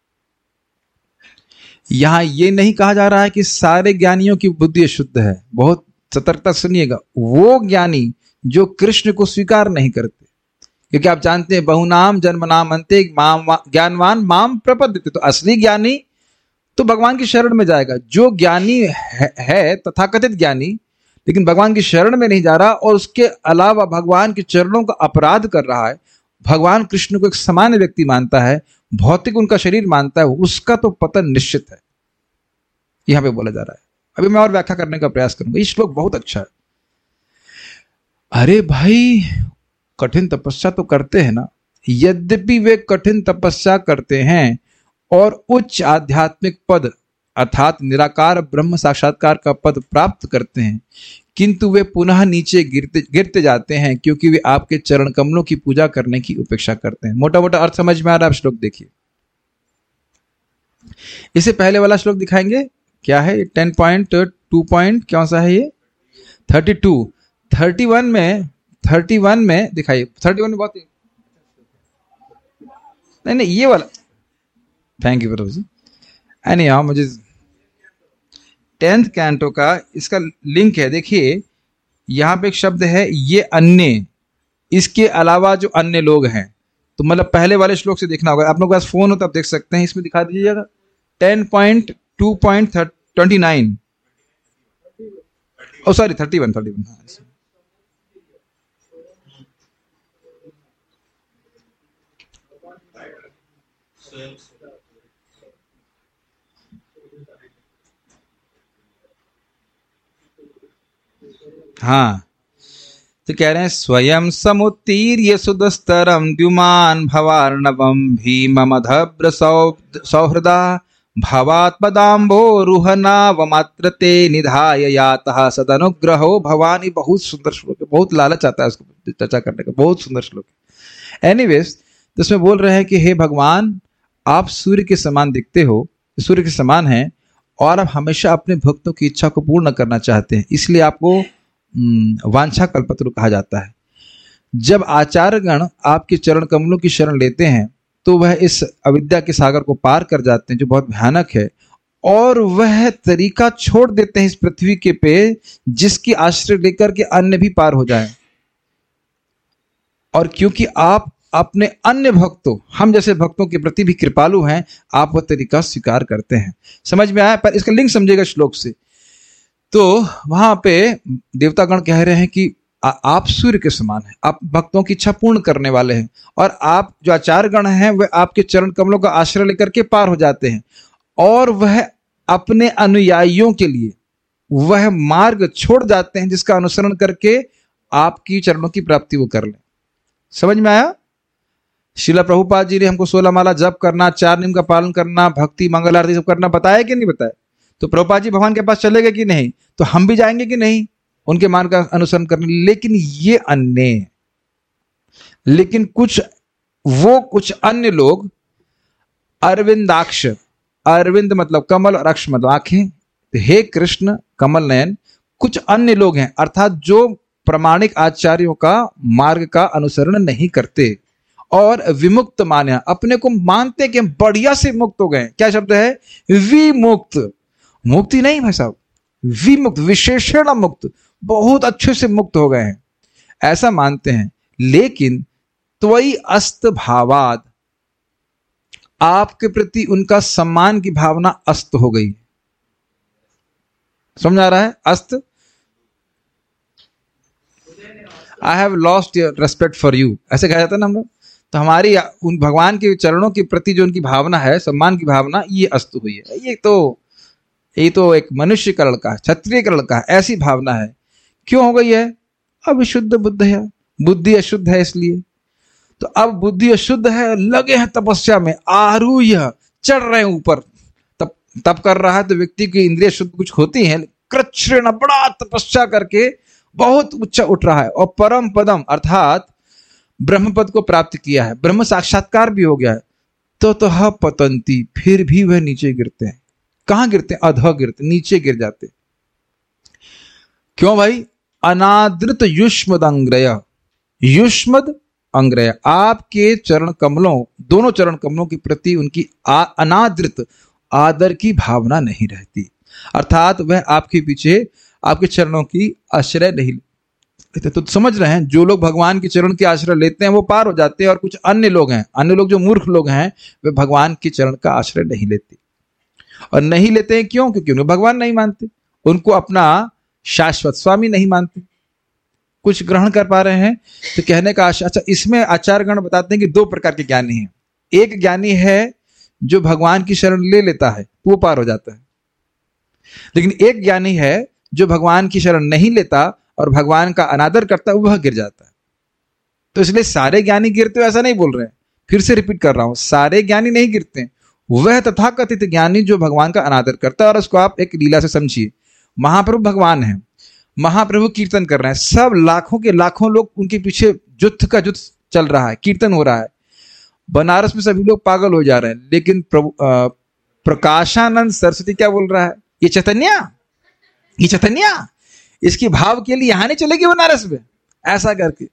यहां ये नहीं कहा जा रहा है कि सारे ज्ञानियों की बुद्धि अशुद्ध है, बहुत सतर्कता सुनिएगा। वो ज्ञानी जो कृष्ण को स्वीकार नहीं करते, क्योंकि आप जानते हैं बहुनाम जन्म नाम अंते माम ज्ञानवान माम प्रपद्यते, तो असली ज्ञानी तो भगवान की शरण में जाएगा। जो ज्ञानी है, है तथाकथित ज्ञानी, लेकिन भगवान की शरण में नहीं जा रहा और उसके अलावा भगवान के चरणों का अपराध कर रहा है, भगवान कृष्ण को एक सामान्य व्यक्ति मानता है, भौतिक उनका शरीर मानता है, उसका तो पतन निश्चित है, यहां पे बोला जा रहा है। अभी मैं और व्याख्या करने का प्रयास करूंगा। ये श्लोक बहुत अच्छा है। अरे भाई, कठिन तपस्या तो करते हैं ना, यद्यपि वे कठिन तपस्या करते हैं और उच्च आध्यात्मिक पद अर्थात निराकार ब्रह्म साक्षात्कार का पद प्राप्त करते हैं, किंतु वे पुनः नीचे गिरते गिरते जाते हैं, क्योंकि वे आपके चरण कमलों की पूजा करने की उपेक्षा करते हैं। मोटा मोटा अर्थ समझ में आ रहा है? आप श्लोक देखिए। इसे पहले वाला श्लोक दिखाएंगे, क्या है? टेन पॉइंट टू पॉइंट कौन सा है ये? थर्टी टू थर्टी वन में थर्टी वन में दिखाइए। थर्टी वन में बहुत नहीं नहीं ये वाला, thank you Prabhu ji. Any हाँ, मुझे टेंथ कैंटो का इसका लिंक है। देखिए यहां पे एक शब्द है ये अन्य, इसके अलावा जो अन्य लोग हैं, तो मतलब पहले वाले श्लोक से देखना होगा। आप लोगों के पास फोन हो तो आप देख सकते हैं, इसमें दिखा दीजिएगा ten point two point twenty nine O sorry thirty one thirty one हाँ, तो कह रहे हैं स्वयं समुत्तीर्य सुदस्तरम द्युमान भवार्णवम भीममधभ्र सौहृदा भवात्पदाम्बोरुहनावमात्र ते निधाय यातः सदनुग्रहो भवानी। बहुत सुंदर श्लोक है, बहुत लालच आता है उसको चर्चा करने का, बहुत सुंदर श्लोक है। एनीवेज, तो इसमें बोल रहे हैं कि हे भगवान, आप सूर्य के समान दिखते हो, सूर्य के समान हैं, और आप हमेशा अपने भक्तों की इच्छा को पूर्ण करना चाहते हैं, इसलिए आपको वांछा कल्पतरु कहा जाता है। जब आचार्यगण आपके चरण कमलों की शरण लेते हैं तो वह इस अविद्या के सागर को पार कर जाते हैं, जो बहुत भयानक है, और वह तरीका छोड़ देते हैं इस पृथ्वी के पे जिसकी आश्रय लेकर के अन्य भी पार हो जाए। और क्योंकि आप अपने अन्य भक्तों, हम जैसे भक्तों के प्रति भी कृपालु हैं, आप वह तरीका स्वीकार करते हैं। समझ में आया? पर इसका लिंक समझेगा श्लोक से। तो वहां पे देवतागण कह रहे हैं कि आ, आप सूर्य के समान हैं, आप भक्तों की इच्छा पूर्ण करने वाले हैं, और आप जो आचार्य गण हैं वह आपके चरण कमलों का आश्रय लेकर के पार हो जाते हैं, और वह अपने अनुयायियों के लिए वह मार्ग छोड़ जाते हैं जिसका अनुसरण करके आपकी चरणों की प्राप्ति वो कर लें। समझ में आया? शिला प्रभुपाद जी ने हमको सोलह माला जप करना, चार नियम का पालन करना, भक्ति मंगल आरती सब करना बताया कि नहीं बताया? तो प्रभुपाद जी भगवान के पास चले गए कि नहीं? तो हम भी जाएंगे कि नहीं उनके मार्ग का अनुसरण करने? लेकिन ये अन्य, लेकिन कुछ वो कुछ अन्य लोग अरविंदाक्ष, अरविंद मतलब कमल और अक्ष मतलब आंखें, हे कृष्ण कमल नयन, कुछ अन्य लोग हैं अर्थात जो प्रामाणिक आचार्यों का मार्ग का अनुसरण नहीं करते और विमुक्त माने, अपने को मानते कि हम बढ़िया से मुक्त हो गए। क्या शब्द है? विमुक्त, मुक्ति नहीं भाई साहब, विमुक्त, विशेषण मुक्त, बहुत अच्छे से मुक्त हो गए हैं, ऐसा मानते हैं। लेकिन त्वयि अस्त भावाद, आपके प्रति उनका सम्मान की भावना अस्त हो गई। समझ आ रहा है? अस्त, I have lost your respect for you, ऐसे कहा जाता है ना हम लोग। तो हमारी उन भगवान के चरणों के प्रति जो उनकी भावना है, सम्मान की भावना, ये अस्त हुई है। ये तो ये तो एक मनुष्य का लड़का है, क्षत्रिय का लड़का है, ऐसी भावना है। क्यों हो गई है? अविशुद्ध बुद्ध है, बुद्धि अशुद्ध है इसलिए। तो अब बुद्धि अशुद्ध है, लगे हैं तपस्या में, आरूह्य चढ़ रहे हैं ऊपर, तप तप कर रहा है। तो व्यक्ति की इंद्रिय शुद्ध कुछ होती है, कृच्छ्रेण बड़ा तपस्या करके बहुत ऊंचा उठ रहा है, और परम पदम अर्थात ब्रह्म पद को प्राप्त किया है, ब्रह्म साक्षात्कार भी हो गया है। तो तो पतंती, फिर भी वह नीचे गिरते हैं। कहां गिरते हैं? अधः गिरते, नीचे गिर जाते। क्यों भाई? अनादृत युष्मद अंग्रय, युष्मद अंग्रय, आपके चरण कमलों, दोनों चरण कमलों के प्रति उनकी आ, अनादृत आदर की भावना नहीं रहती, अर्थात वह आपके पीछे आपके चरणों की आश्रय नहीं लेते। तो समझ रहे हैं, जो लोग भगवान के चरण के आश्रय लेते हैं वो पार हो जाते हैं, और कुछ अन्य लोग हैं, अन्य लोग जो मूर्ख लोग हैं, वे भगवान के चरण का आश्रय नहीं लेते। और नहीं लेते हैं क्यों? क्योंकि उन्हें भगवान नहीं मानते, उनको अपना शाश्वत स्वामी नहीं मानते। कुछ ग्रहण कर पा रहे हैं तो कहने का आशा। अच्छा, इसमें आचार्यगण बताते हैं कि दो प्रकार के ज्ञानी हैं। एक ज्ञानी है जो भगवान की शरण ले लेता है तो वो पार हो जाता है, लेकिन एक ज्ञानी है जो भगवान की शरण नहीं लेता और भगवान का अनादर करता है, वह गिर जाता है। तो इसलिए सारे ज्ञानी गिरते हो ऐसा नहीं बोल रहे हैं, फिर से रिपीट कर रहा हूं, सारे ज्ञानी नहीं गिरते। वह तथाकथित ज्ञानी जो भगवान का अनादर करता है, और उसको आप एक लीला से समझिए। महाप्रभु भगवान है, महाप्रभु कीर्तन कर रहे हैं, सब लाखों के लाखों लोग उनके पीछे जुत्थ का जुत्थ चल रहा है, कीर्तन हो रहा है, बनारस में सभी लोग पागल हो जा रहे हैं। लेकिन प्रभु प्रकाशानंद सरस्वती क्या बोल रहा है? ये चैतन्य, ये चैतन्य, इसकी भाव के लिए यहां नहीं चलेगी बनारस में, ऐसा करके।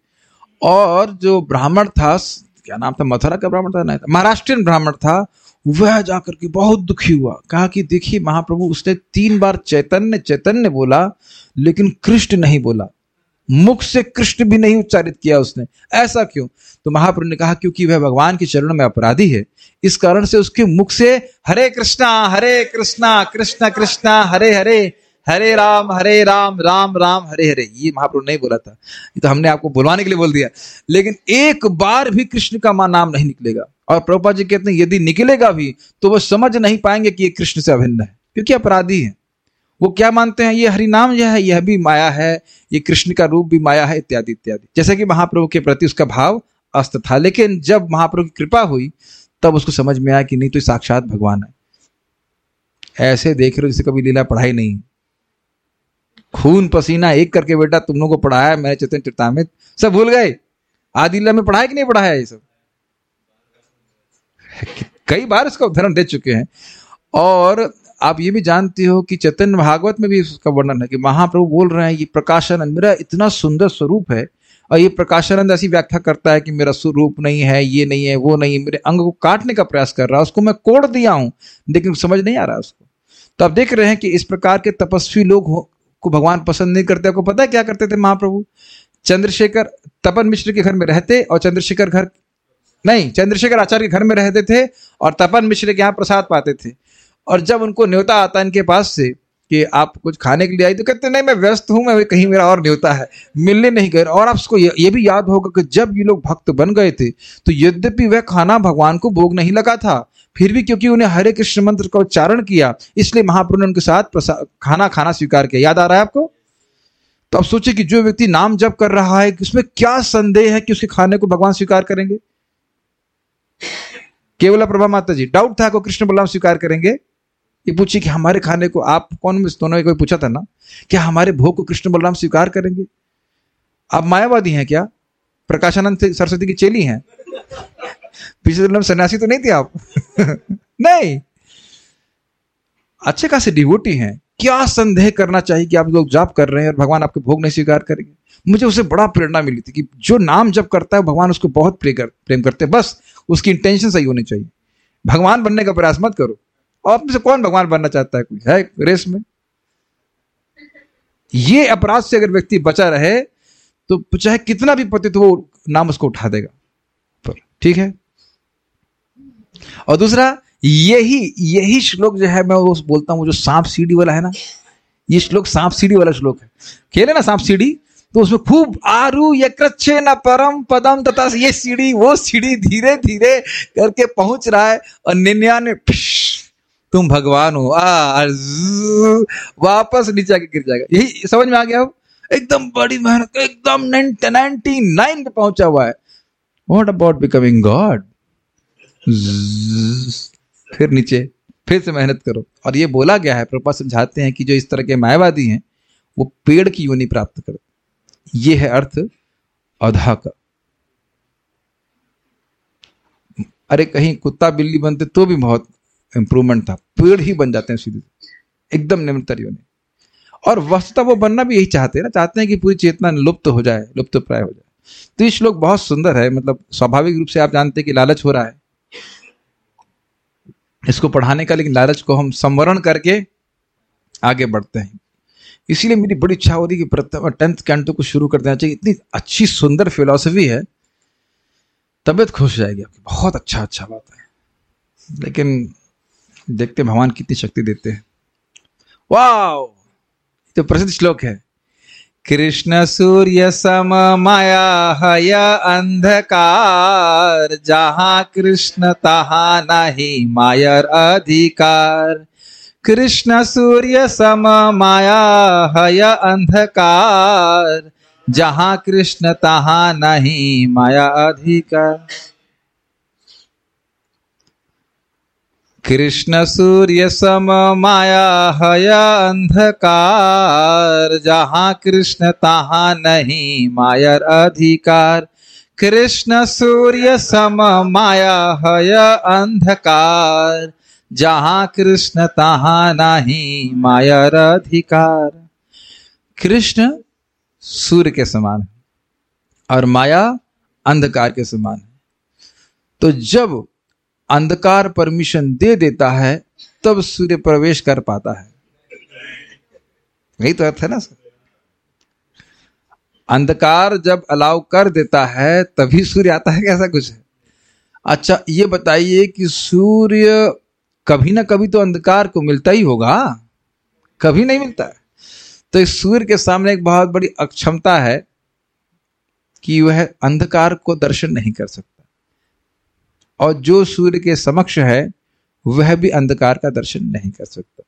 और जो ब्राह्मण था, क्या नाम था, मथुरा का ब्राह्मण था, नहीं था, महाराष्ट्रियन ब्राह्मण था, वह जाकर के बहुत दुखी हुआ, कहा कि देखिए महाप्रभु, उसने तीन बार चैतन्य चैतन्य बोला लेकिन कृष्ण नहीं बोला, मुख से कृष्ण भी नहीं उच्चारित किया उसने, ऐसा क्यों? तो महाप्रभु ने कहा क्योंकि वह भगवान के चरणों में अपराधी है, इस कारण से उसके मुख से हरे कृष्णा हरे कृष्णा कृष्णा कृष्णा हरे हरे, हरे राम हरे राम राम राम हरे हरे, ये महाप्रभु नहीं बोला था, ये तो हमने आपको बुलवाने के लिए बोल दिया। लेकिन एक बार भी कृष्ण का नाम नहीं निकलेगा। और प्रभुपाद जी कहते हैं यदि निकलेगा भी तो वो समझ नहीं पाएंगे कि ये कृष्ण से अभिन्न है, क्योंकि अपराधी है। वो क्या मानते हैं? ये हरिनाम जो है यह भी माया है, ये कृष्ण का रूप भी माया है, इत्यादि इत्यादि। जैसे कि महाप्रभु के प्रति उसका भाव अस्त था, लेकिन जब महाप्रभु की कृपा हुई तब उसको समझ में आया कि नहीं, तो साक्षात भगवान है। ऐसे देख रहे हो जैसे कभी लीला पढ़ाई नहीं, खून पसीना एक करके बेटा तुम लोगों को पढ़ाया मैंने चैतन्य चरितामृत, सब भूल गए। आदि लीला में पढ़ाया कि नहीं पढ़ाया? ये सब कई बार इसका उदाहरण दे चुके हैं। और आप ये भी जानते हो कि चैतन्य भागवत में भी उसका वर्णन है कि महाप्रभु बोल रहे हैं ये प्रकाशानंद मेरा इतना सुंदर स्वरूप है, और ये प्रकाशानंद ऐसी व्याख्या करता है कि मेरा स्वरूप नहीं है, ये नहीं है, वो नहीं है, मेरे अंग को काटने का प्रयास कर रहा है, उसको मैं कोड़ दिया हूं, लेकिन समझ नहीं आ रहा उसको। तो आप देख रहे हैं कि इस प्रकार के तपस्वी लोग को भगवान पसंद नहीं करते। आपको पता है क्या करते थे महाप्रभु? चंद्रशेखर तपन मिश्र के घर में रहते, और चंद्रशेखर घर नहीं चंद्रशेखर आचार्य के घर में रहते थे, और तपन मिश्र के यहाँ प्रसाद पाते थे। और जब उनको न्योता आता इनके पास से कि आप कुछ खाने के लिए आई, तो कहते नहीं मैं व्यस्त हूं, मैं कहीं मेरा और न्योता है, मिलने नहीं गए। और आपको ये भी याद होगा कि जब ये लोग भक्त बन गए थे तो यद्यपि वह खाना भगवान को भोग नहीं लगा था, फिर भी क्योंकि उन्हें हरे कृष्ण मंत्र का उच्चारण किया, इसलिए महाप्रभु ने उनके साथ खाना खाना स्वीकार किया। याद आ रहा है आपको? तो अब सोचिए कि जो व्यक्ति नाम जप कर रहा है, उसमें क्या संदेह है कि उसके खाने को भगवान स्वीकार करेंगे? केवल प्रभा माता जी डाउट था को कृष्ण बलराम स्वीकार करेंगे? ये पूछिए कि हमारे खाने को, आप कौन दोनों ने कोई पूछा था ना, क्या हमारे भोग को कृष्ण बलराम स्वीकार करेंगे? आप मायावादी हैं क्या? प्रकाशानंद सरस्वती की चेली हैं? पिछले जन्म सन्यासी तो नहीं थे आप? नहीं, अच्छे खासे डिवोटी हैं। क्या संदेह करना चाहिए कि आप लोग जाप कर रहे हैं और भगवान आपके भोग नहीं स्वीकार करेंगे? मुझे उससे बड़ा प्रेरणा मिली थी कि जो नाम जप करता है भगवान उसको बहुत प्रेम कर, प्रेम करते हैं, बस उसकी इंटेंशन सही होनी चाहिए। भगवान बनने का प्रयास मत करो। और आप में से कौन भगवान बनना चाहता है? कोई है रेस में? ये अपराध से अगर व्यक्ति बचा रहे तो चाहे कितना भी पतित हो, नाम उसको उठा देगा। पर ठीक है। और दूसरा, यही यही श्लोक जो है, मैं वो बोलता हूं, जो सांप सीढ़ी वाला है ना, ये श्लोक सांप सीढ़ी वाला श्लोक है। खेले ना सांप सीढ़ी, तो उसमें खूब आरु यकृच्छे न परम पदम तथा, ये सीढ़ी वो सीढ़ी धीरे धीरे करके पहुंच रहा है, और निन्यानवे तुम भगवान हो, आ वापस नीचे आके गिर जाएगा। यही समझ में आ गया? एकदम बड़ी मेहनत, एकदम नाइंटी नाइन पे पहुंचा हुआ है। What about becoming God? फिर नीचे, फिर से मेहनत करो। और ये बोला गया है, प्रभुपाद समझाते हैं कि जो इस तरह के मायावादी हैं वो पेड़ की योनि प्राप्त करते। ये है अर्थ अधा का। अरे कहीं कुत्ता बिल्ली बनते तो भी बहुत इंप्रूवमेंट था, पेड़ ही बन जाते हैं सीधे, एकदम निरंतर योनि। और वस्तुतः वो बनना भी यही चाहते हैं ना, चाहते हैं कि पूरी चेतना लुप्त हो जाए, लुप्त प्राय हो जाए। तो ये श्लोक बहुत सुंदर है। मतलब स्वाभाविक रूप से आप जानते हैं कि लालच हो रहा है इसको पढ़ाने का, लेकिन लालच को हम संवरण करके आगे बढ़ते हैं। इसीलिए मेरी बड़ी इच्छा हो रही कि प्रथम टेंथ कैंटो को शुरू कर देना चाहिए। इतनी अच्छी सुंदर फिलॉसफी है, तबीयत खुश हो जाएगी आपकी। बहुत अच्छा अच्छा बात है, लेकिन देखते भगवान कितनी शक्ति देते हैं। वाह, तो प्रसिद्ध श्लोक है, कृष्ण सूर्य सम माया हय अंधकार, जहां कृष्ण तहां नहीं मायर अधिकार। कृष्ण सूर्य सम माया हय अंधकार, जहां कृष्ण तहां नहीं माया अधिकार। कृष्ण सूर्य सम माया हय अंधकार, जहां कृष्ण तहां नहीं मायर अधिकार। कृष्ण सूर्य सम माया हय अंधकार, जहां कृष्ण तहां नहीं मायर अधिकार। कृष्ण सूर्य के समान है और माया अंधकार के समान है। तो जब अंधकार परमिशन दे देता है तब सूर्य प्रवेश कर पाता है। यही तो अर्थ है ना सर। अंधकार जब अलाउ कर देता है तभी सूर्य आता है, कैसा कुछ है। अच्छा ये बताइए कि सूर्य कभी ना कभी तो अंधकार को मिलता ही होगा, कभी नहीं मिलता है। तो इस सूर्य के सामने एक बहुत बड़ी अक्षमता है कि वह अंधकार को दर्शन नहीं कर सकता, और जो सूर्य के समक्ष है वह भी अंधकार का दर्शन नहीं कर सकता।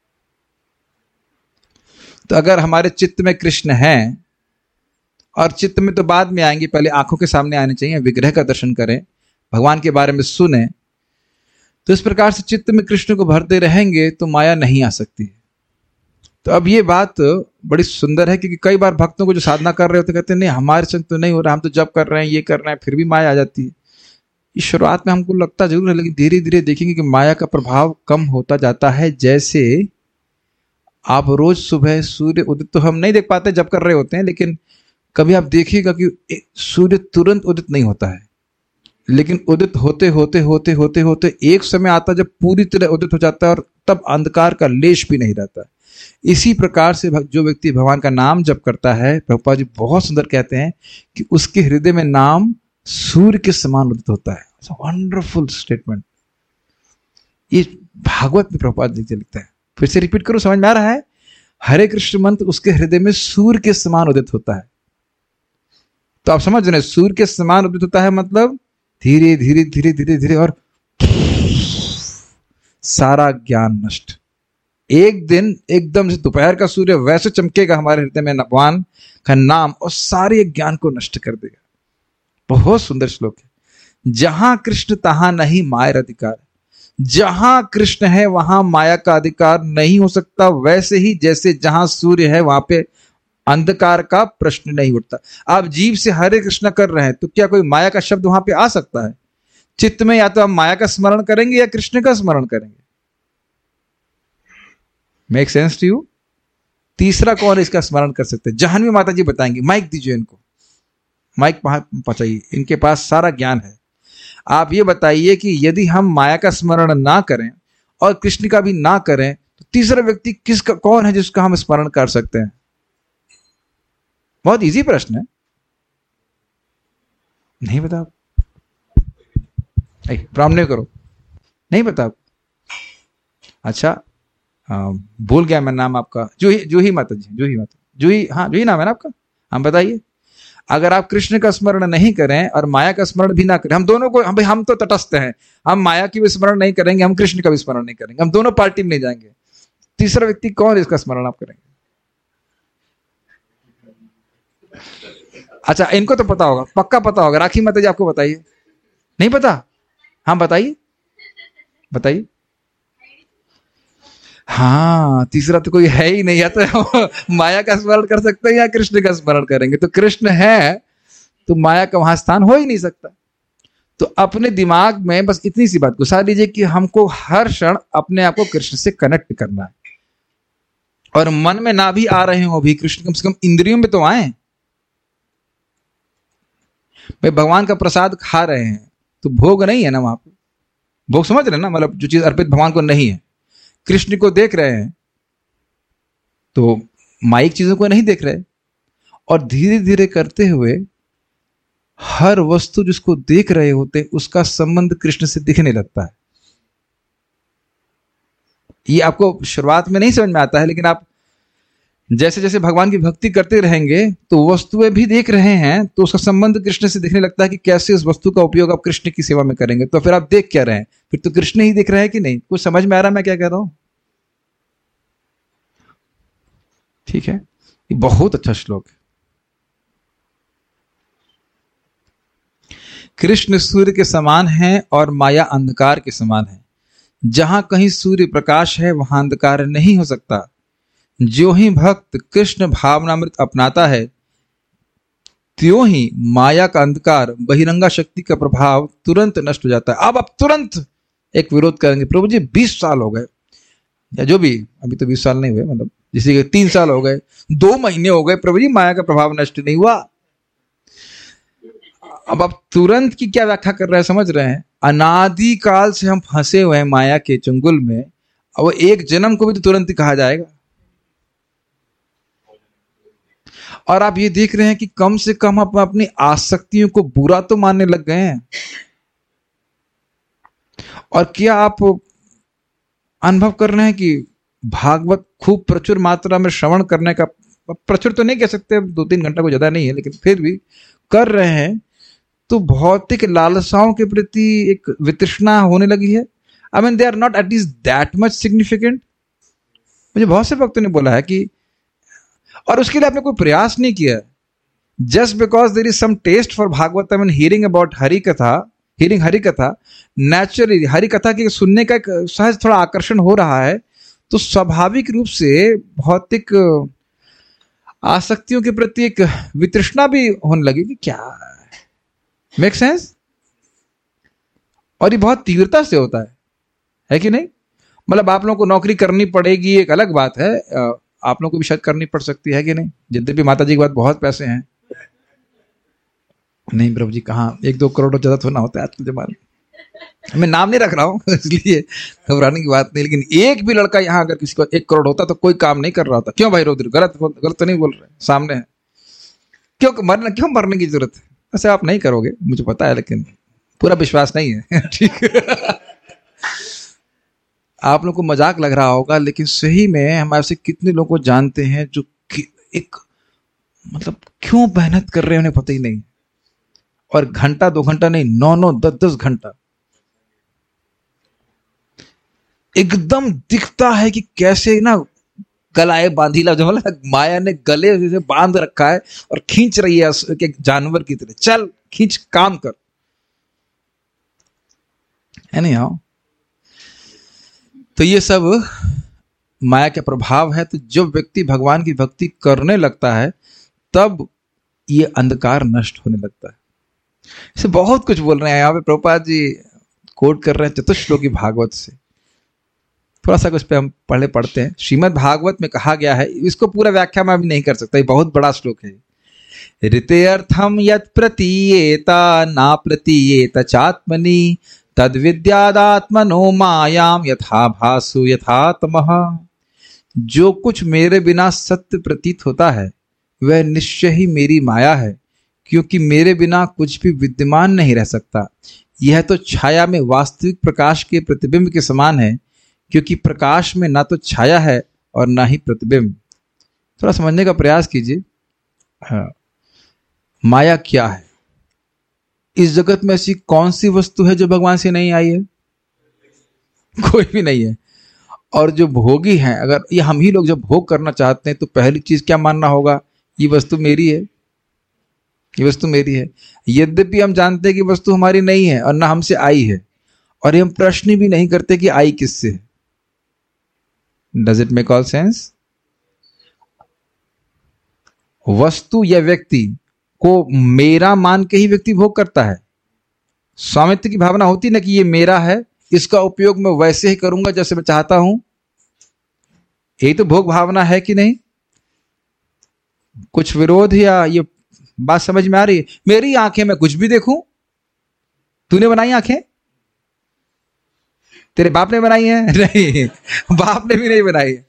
तो अगर हमारे चित्त में कृष्ण हैं, और चित्त में तो बाद में आएंगे, पहले आंखों के सामने आने चाहिए, विग्रह का दर्शन करें, भगवान के बारे में सुने, तो इस प्रकार से चित्त में कृष्ण को भरते रहेंगे तो माया नहीं आ सकती। तो अब ये बात बड़ी सुंदर है, क्योंकि कई बार भक्तों को जो साधना कर रहे होते कहते हैं नहीं हमारे संग तो नहीं हो रहा, हम तो जप कर रहे हैं, ये कर रहे हैं, फिर भी माया आ जाती है। इस शुरुआत में हमको लगता जरूर है, लेकिन धीरे धीरे देखेंगे कि माया का प्रभाव कम होता जाता है। जैसे आप रोज सुबह सूर्य उदित तो हम नहीं देख पाते जब कर रहे होते हैं, लेकिन कभी आप देखिएगा कि सूर्य तुरंत उदित नहीं होता है, लेकिन उदित होते होते होते होते होते एक समय आता जब पूरी तरह उदित हो जाता है और तब अंधकार का लेश भी नहीं रहता। इसी प्रकार से जो व्यक्ति भगवान का नाम जप करता है, प्रभुपाद जी बहुत सुंदर कहते हैं कि उसके हृदय में नाम सूर्य के समान उदित होता है। वंडरफुल स्टेटमेंट, ये भागवत में प्रभुपाद जी लिखता है। फिर से रिपीट करो, समझ में आ रहा है। हरे कृष्ण मंत्र उसके हृदय में सूर्य के समान उदित होता है। तो आप समझ रहे हैं, सूर्य के समान उदित होता है मतलब धीरे धीरे धीरे धीरे धीरे और सारा ज्ञान नष्ट। एक दिन एकदम से दोपहर का सूर्य वैसे चमकेगा हमारे हृदय में भगवान का नाम, और सारे ज्ञान को नष्ट कर देगा। बहुत सुंदर श्लोक है। जहां कृष्ण तहां नहीं मायर अधिकार। जहां कृष्ण है वहां माया का अधिकार नहीं हो सकता। वैसे ही जैसे जहां सूर्य है वहां पे अंधकार का प्रश्न नहीं उठता। आप जीव से हरे कृष्ण कर रहे हैं तो क्या कोई माया का शब्द वहां पे आ सकता है? चित्त में या तो हम माया का स्मरण करेंगे या कृष्ण का स्मरण करेंगे। Make sense to you? तीसरा कौन इसका स्मरण कर सकते हैं? जाह्नवी माता जी बताएंगे। माइक दीजिए इनको, माइक पहुंचाइए, इनके पास सारा ज्ञान है। आप ये बताइए कि यदि हम माया का स्मरण ना करें और कृष्ण का भी ना करें तो तीसरा व्यक्ति किसका कौन है जिसका हम स्मरण कर सकते हैं? बहुत इजी प्रश्न है, नहीं बता? प्रामण्य करो, नहीं बता? अच्छा आ, भूल गया मैं नाम आपका। जूही, जूही माता जी, जूही माता, जूही, हाँ जूही नाम है ना आपका। हम बताइए, अगर आप कृष्ण का स्मरण नहीं करें और माया का स्मरण भी ना करें, हम दोनों को, हम हम तो तटस्थ हैं, हम माया की भी स्मरण नहीं करेंगे, हम कृष्ण का भी स्मरण नहीं करेंगे, हम दोनों पार्टी में नहीं जाएंगे, तीसरा व्यक्ति कौन इसका स्मरण आप करेंगे? अच्छा इनको तो पता होगा, पक्का पता होगा। राखी माता जी आपको बताइए, नहीं पता? हाँ बताइए, बताइए। हाँ, तीसरा तो कोई है ही नहीं। या तो माया का स्मरण कर सकते हैं या कृष्ण का स्मरण करेंगे। तो कृष्ण है तो माया का वहां स्थान हो ही नहीं सकता। तो अपने दिमाग में बस इतनी सी बात घुसा लीजिए कि हमको हर क्षण अपने आप को कृष्ण से कनेक्ट करना है। और मन में ना भी आ रहे हो भी, कृष्ण कम से कम इंद्रियों में तो आए। भाई भगवान का प्रसाद खा रहे हैं तो भोग नहीं है ना वहां पे, भोग समझ रहे हैं ना, मतलब जो चीज अर्पित भगवान को नहीं है। कृष्ण को देख रहे हैं तो माइक चीजों को नहीं देख रहे, और धीरे धीरे करते हुए हर वस्तु जिसको देख रहे होते उसका संबंध कृष्ण से दिखने लगता है। ये आपको शुरुआत में नहीं समझ में आता है, लेकिन आप जैसे जैसे भगवान की भक्ति करते रहेंगे तो वस्तुएं भी देख रहे हैं तो उसका संबंध कृष्ण से दिखने लगता है कि कैसे उस वस्तु का उपयोग आप कृष्ण की सेवा में करेंगे। तो फिर आप देख क्या रहे हैं, फिर तो कृष्ण ही दिख रहे हैं कि नहीं। कुछ समझ में आ रहा है मैं क्या कह रहा हूं? ठीक है, ये बहुत अच्छा श्लोक है। कृष्ण सूर्य के समान है और माया अंधकार के समान है। जहां कहीं सूर्य प्रकाश है वहां अंधकार नहीं हो सकता। जो ही भक्त कृष्ण भावनामृत अपनाता है त्यों ही माया का अंधकार, बहिरंगा शक्ति का प्रभाव तुरंत नष्ट हो जाता है। अब आप तुरंत एक विरोध करेंगे, प्रभु जी बीस साल हो गए या जो भी, अभी तो बीस साल नहीं हुए, मतलब जिसे कि तीन साल हो गए, दो महीने हो गए, प्रभु जी माया का प्रभाव नष्ट नहीं हुआ। अब आप तुरंत की क्या व्याख्या कर रहे हैं, समझ रहे हैं? अनादि काल से हम फंसे हुए हैं माया के चंगुल में, और एक जन्म को भी तो तुरंत ही कहा जाएगा। और आप ये देख रहे हैं कि कम से कम आप अपनी आसक्तियों को बुरा तो मानने लग गए हैं। और क्या आप अनुभव कर रहे हैं कि भागवत खूब प्रचुर मात्रा में श्रवण करने का, प्रचुर तो नहीं कह सकते, दो तीन घंटा को ज्यादा नहीं है, लेकिन फिर भी कर रहे हैं तो भौतिक लालसाओं के प्रति एक वितृष्णा होने लगी है। I mean they are not at least that much significant. मुझे बहुत से भक्तों ने बोला है कि, और उसके लिए आपने कोई प्रयास नहीं किया, just because there is some taste for Bhagavat, I mean hearing about Hari katha, hearing Hari कथा, नेचुरली हरि कथा के सुनने का एक सहज थोड़ा आकर्षण हो रहा है, तो स्वाभाविक रूप से भौतिक आसक्तियों के प्रति एक वितृष्णा भी होने लगी कि क्या, मेक सेंस? और ये बहुत तीव्रता से होता है, है कि नहीं? मतलब आप लोगों को नौकरी करनी पड़ेगी एक अलग बात है, आप लोगों को भी शायद करनी पड़ सकती है कि नहीं, यद्यपि माता जी के बाद बहुत पैसे हैं। नहीं प्रभु जी कहाँ, एक दो करोड़ ज्यादा थोड़ा होता है आज के जमाने में। मैं नाम नहीं रख रहा हूँ इसलिए घबराने की बात नहीं, लेकिन एक भी लड़का यहाँ अगर किसी को एक करोड़ होता तो कोई काम नहीं कर रहा होता। क्यों भाई रुद्र, गलत गलत तो नहीं बोल रहे, सामने है। क्यों मरना, क्यों मरने की जरूरत है? ऐसे आप नहीं करोगे मुझे पता है, लेकिन पूरा विश्वास नहीं है ठीक है। आप लोग को मजाक लग रहा होगा, लेकिन सही में हमारे से कितने लोगों को जानते हैं जो एक मतलब क्यों मेहनत कर रहे हैं उन्हें पता ही नहीं, और घंटा दो घंटा नहीं, नौ नौ दस दस घंटा एकदम दिखता है कि कैसे ना गलाए बांधीला, जो माया ने गले से बांध रखा है और खींच रही है एक जानवर की तरह, चल खींच काम कर, है नहीं? हाँ, तो ये सब माया के प्रभाव है। तो जब व्यक्ति भगवान की भक्ति करने लगता है तब ये अंधकार नष्ट होने लगता है। इसे बहुत कुछ बोल रहे हैं यहाँ पे, प्रभुपाद जी कोट कर रहे हैं चतुश्लोकी भागवत से। थोड़ा सा कुछ पे हम पढ़े पढ़ते हैं। श्रीमद् भागवत में कहा गया है, इसको पूरा व्याख्या मैं अभी नहीं कर सकता, ये बहुत बड़ा श्लोक है। ऋते अर्थम यत् प्रतीयेता ना प्रतीयेत चात्मनि तद विद्यादात्मनो मायाम यथा भासु यथा तमः। जो कुछ मेरे बिना सत्य प्रतीत होता है वह निश्चय ही मेरी माया है, क्योंकि मेरे बिना कुछ भी विद्यमान नहीं रह सकता। यह तो छाया में वास्तविक प्रकाश के प्रतिबिंब के समान है, क्योंकि प्रकाश में ना तो छाया है और ना ही प्रतिबिंब। थोड़ा समझने का प्रयास कीजिए। हाँ, माया क्या है? इस जगत में ऐसी कौन सी वस्तु है जो भगवान से नहीं आई है? कोई भी नहीं है। और जो भोगी हैं, अगर ये हम ही लोग जब भोग करना चाहते हैं तो पहली चीज क्या मानना होगा? ये वस्तु मेरी है, ये वस्तु मेरी है। यद्यपि हम जानते हैं कि वस्तु हमारी नहीं है और ना हमसे आई है, और हम प्रश्न भी नहीं करते कि आई किससे है। Does it make all sense? वस्तु या व्यक्ति को मेरा मान के ही व्यक्ति भोग करता है। स्वामित्व की भावना होती ना कि ये मेरा है, इसका उपयोग मैं वैसे ही करूंगा जैसे मैं चाहता हूं। यही तो भोग भावना है कि नहीं? कुछ विरोध या ये बात समझ में आ रही है? मेरी आंखें मैं कुछ भी देखूं, तूने बनाई आंखें? तेरे बाप ने बनाई है? नहीं, बाप ने भी नहीं बनाई है।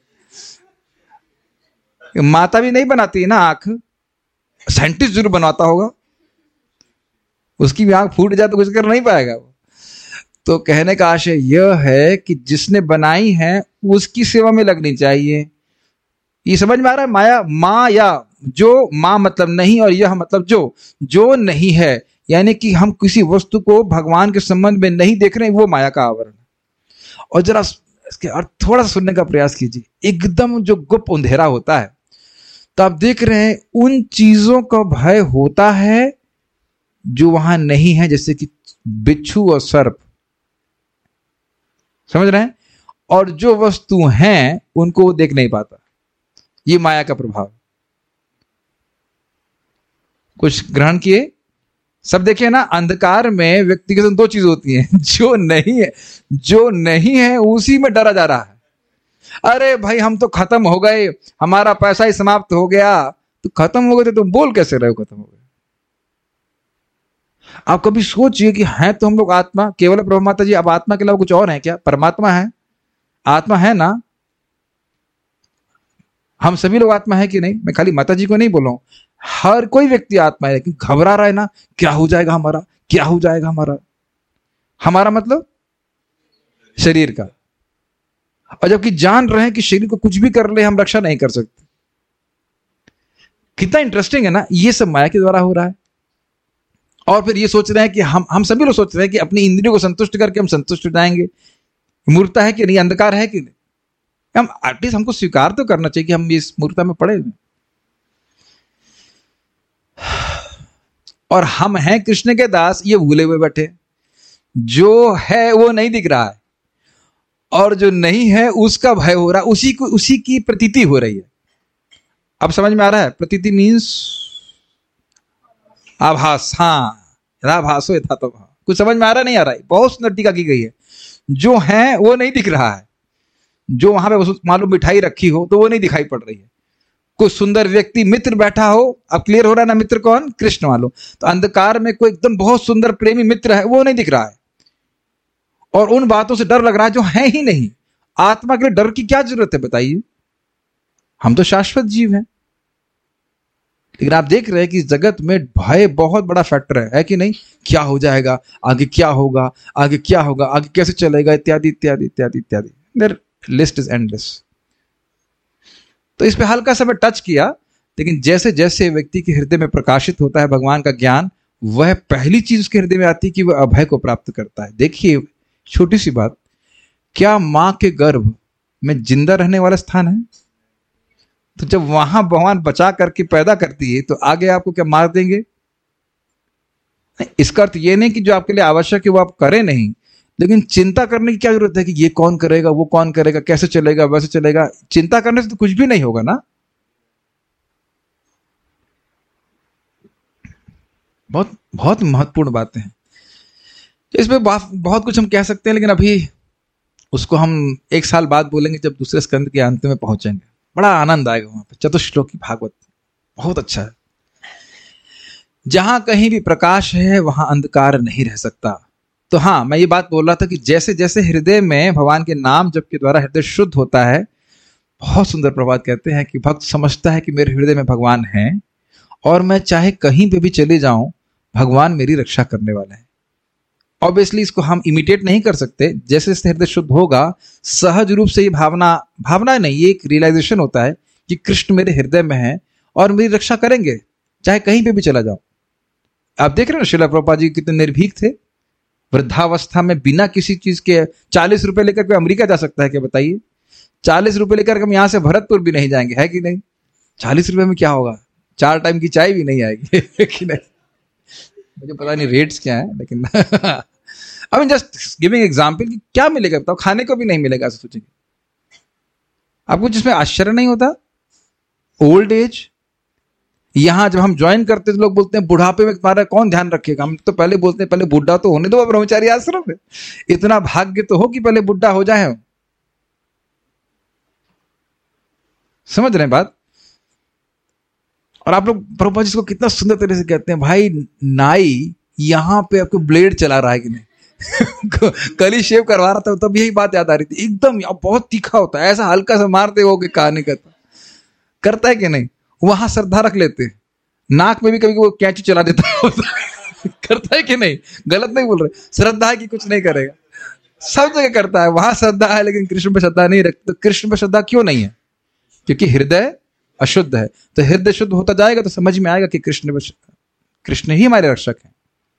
माता भी नहीं बनाती है ना आंख, साइंटिस्ट जरूर बनाता होगा, उसकी भी आंख फूट जाए तो कुछ कर नहीं पाएगा वो। तो कहने का आशय यह है कि जिसने बनाई है उसकी सेवा में लगनी चाहिए। ये समझ में आ रहा है? माया, माँ या जो, माँ मतलब नहीं और यह मतलब जो, जो नहीं है, यानी कि हम किसी वस्तु को भगवान के संबंध में नहीं देख रहे हैं, वो माया का आवरण है। और जरा इसके अर्थ थोड़ा सा सुनने का प्रयास कीजिए। एकदम जो गुप्त अंधेरा होता है तो आप देख रहे हैं उन चीजों का भय होता है जो वहां नहीं है, जैसे कि बिच्छू और सर्प, समझ रहे हैं? और जो वस्तु हैं उनको वो देख नहीं पाता। ये माया का प्रभाव। कुछ ग्रहण किए? सब देखिए ना, अंधकार में व्यक्ति के साथ दो चीज होती हैं, जो नहीं है, जो नहीं है उसी में डरा जा रहा है। अरे भाई हम तो खत्म हो गए, हमारा पैसा ही समाप्त हो गया। तो खत्म हो गए तो तुम बोल कैसे रहे हो खत्म हो गए? आप कभी सोचिए कि हैं तो हम लोग आत्मा, केवल प्रभु माता जी अब आत्मा के अलावा कुछ और है क्या? परमात्मा है, आत्मा है ना? हम सभी लोग आत्मा है कि नहीं? मैं खाली माता जी को नहीं बोल रहा हूं, हर कोई व्यक्ति आत्मा है, लेकिन घबरा रहा है ना, क्या हो जाएगा हमारा, क्या हो जाएगा हमारा। हमारा मतलब शरीर का, और जबकि जान रहे हैं कि शरीर को कुछ भी कर ले हम रक्षा नहीं कर सकते। कितना इंटरेस्टिंग है ना, ये सब माया के द्वारा हो रहा है। और फिर ये सोच रहे हैं कि हम हम सभी लोग सोच रहे हैं कि अपनी इंद्रियों को संतुष्ट करके हम संतुष्ट हो जाएंगे। मूर्खता है कि नहीं? अंधकार है कि नहीं? हम एटलीस्ट हमको स्वीकार तो करना चाहिए कि हम इस मूर्खता में पड़े हुए। और हम हैं कृष्ण के दास, ये भूले हुए बैठे। जो है वो नहीं दिख रहा है, और जो नहीं है उसका भय हो रहा है, उसी को, उसी की प्रतीति हो रही है। अब समझ में आ रहा है? प्रतीति मीन्स आभास। हाँ, यथाभासो यथा तो। कुछ समझ में आ रहा नहीं आ रहा है? बहुत सुंदर टीका की गई है। जो है वो नहीं दिख रहा है, जो वहां पे मालूम मिठाई रखी हो तो वो नहीं दिखाई पड़ रही है। कोई सुंदर व्यक्ति मित्र बैठा हो, अब क्लियर हो रहा है ना, मित्र कौन? कृष्ण वालों। तो अंधकार में कोई एकदम बहुत सुंदर प्रेमी मित्र है, वो नहीं दिख रहा है, और उन बातों से डर लग रहा है जो है ही नहीं। आत्मा के लिए डर की क्या जरूरत है बताइए? हम तो शाश्वत जीव हैं। लेकिन आप देख रहे हैं कि इस जगत में भय बहुत बड़ा फैक्टर है, है कि नहीं? क्या हो जाएगा, आगे क्या होगा, आगे क्या होगा, आगे कैसे चलेगा, इत्यादि इत्यादि इत्यादि इत्यादि। There list is endless. तो इस पे हल्का सा मैं टच किया, लेकिन जैसे जैसे व्यक्ति के हृदय में प्रकाशित होता है भगवान का ज्ञान, वह पहली चीज उसके हृदय में आती है कि वह अभय को प्राप्त करता है। देखिए छोटी सी बात, क्या मां के गर्भ में जिंदा रहने वाला स्थान है? तो जब वहां भगवान बचा करके पैदा करती है तो आगे आपको क्या मार देंगे? इसका अर्थ ये नहीं कि जो आपके लिए आवश्यक है वो आप करें नहीं, लेकिन चिंता करने की क्या जरूरत है कि ये कौन करेगा, वो कौन करेगा, कैसे चलेगा, वैसे चलेगा। चिंता करने से तो कुछ भी नहीं होगा ना। बहुत बहुत महत्वपूर्ण बातें हैं। इसमें बहुत कुछ हम कह सकते हैं, लेकिन अभी उसको हम एक साल बाद बोलेंगे जब दूसरे स्कंद के अंत में पहुंचेंगे। बड़ा आनंद आएगा वहां पर। चतुश्लोकी भागवत बहुत अच्छा है। जहां कहीं भी प्रकाश है वहां अंधकार नहीं रह सकता। तो हाँ, मैं ये बात बोल रहा था कि जैसे जैसे हृदय में भगवान के नाम जप के द्वारा हृदय शुद्ध होता है, बहुत सुंदर प्रभात कहते हैं कि भक्त समझता है कि मेरे हृदय में भगवान है और मैं चाहे कहीं पे भी चले जाऊं, भगवान मेरी रक्षा करने वाले हैं। ऑब्वियसली इसको हम इमिटेट नहीं कर सकते। जैसे जैसे हृदय शुद्ध होगा, सहज रूप से ये भावना भावना नहीं, ये एक रियलाइजेशन होता है कि कृष्ण मेरे हृदय में है और मेरी रक्षा करेंगे चाहे कहीं पे भी चला जाओ। आप देख रहे हो श्रील प्रभुपाद जी कितने निर्भीक थे। वृद्धावस्था में बिना किसी चीज के चालीस रुपए लेकर कोई अमेरिका जा सकता है क्या बताइए? चालीस रुपए लेकर हम यहां से भरतपुर भी नहीं जाएंगे, है कि नहीं? चालीस रुपए में क्या होगा? चार टाइम की चाय भी नहीं आएगी कि नहीं? मुझे पता नहीं रेट्स क्या है, लेकिन I mean just giving example कि क्या मिलेगा बताओ? खाने को भी नहीं मिलेगा। ऐसा सोचेंगे आपको, जिसमें आश्चर्य नहीं होता। ओल्ड एज, यहां जब हम ज्वाइन करते तो लोग बोलते हैं बुढ़ापे में तुम्हारा कौन ध्यान रखेगा। हम तो पहले बोलते हैं पहले बुढ़ा तो होने दो ब्रह्मचारी आश्रम में, इतना भाग्य तो हो कि पहले बुढ़ा हो जाए। समझ रहे हैं बात? और आप लोग प्रभुपाद जी इसको कितना सुंदर तरह से कहते हैं, भाई नाई यहां पे आपको ब्लेड चला रहा है कि नहीं। कल ही शेव करवा रहा था तब यही बात याद आ रही थी, एकदम बहुत तीखा होता है, ऐसा हल्का सा मारते हो कि कहा नहीं करता, करता है कि नहीं? वहां श्रद्धा रख लेते हैं, नाक में भी कभी वो कैंची चला देता है करता है कि नहीं? गलत नहीं बोल रहे, श्रद्धा है कि कुछ नहीं करेगा, सब जगह करता है, वहां श्रद्धा है, लेकिन कृष्ण पे श्रद्धा नहीं रखते। तो कृष्ण पे श्रद्धा क्यों नहीं है? क्योंकि हृदय अशुद्ध है। तो हृदय शुद्ध होता जाएगा तो समझ में आएगा कि कृष्ण कृष्ण ही हमारे रक्षक हैं।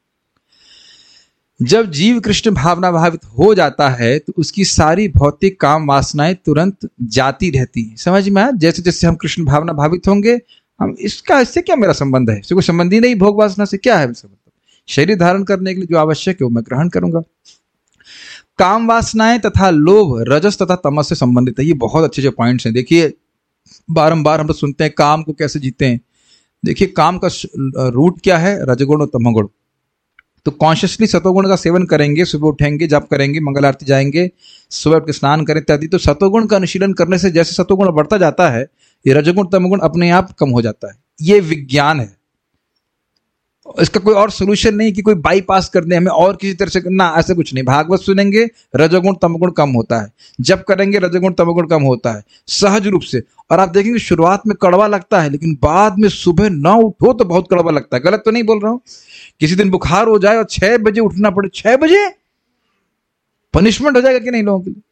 जब जीव कृष्ण भावना भावित हो जाता है तो उसकी सारी भौतिक काम वासनाएं तुरंत जाती रहती हैं। समझ में आया? जैसे जैसे हम कृष्ण भावना भावित होंगे, हम इसका इससे क्या मेरा संबंध है, इससे कोई संबंध ही नहीं, भोग वासना से क्या है मतलब? शरीर धारण करने के लिए जो आवश्यक है वो मैं ग्रहण करूंगा। काम वासनाएं तथा लोभ रजस तथा तमस से संबंधित है। ये बहुत अच्छे जो पॉइंट्स हैं। देखिए बारंबार हम लोग सुनते हैं काम को कैसे जीते हैं। देखिए काम का रूट क्या है? रजगुण और तमोगुण। तो कॉन्शियसली सतोगुण का सेवन करेंगे, सुबह उठेंगे, जप करेंगे, मंगल आरती जाएंगे, सुबह उठ के स्नान करें इत्यादि, तो सतोगुण का अनुशीलन करने से जैसे सतोगुण बढ़ता जाता है, ये रजगुण तमोगुण अपने आप कम हो जाता है। ये विज्ञान है, इसका कोई और सोल्यूशन नहीं कि कोई बाईपास कर दे हमें और किसी तरह से ना, ऐसे कुछ नहीं। भागवत सुनेंगे रजोगुण तमोगुण कम होता है, जब करेंगे रजोगुण तमोगुण कम होता है सहज रूप से। और आप देखेंगे शुरुआत में कड़वा लगता है, लेकिन बाद में सुबह ना उठो तो बहुत कड़वा लगता है। गलत तो नहीं बोल रहा हूं? किसी दिन बुखार हो जाए और छह बजे उठना पड़े, छह बजे पनिशमेंट हो जाएगा कि नहीं लोगों के लिए?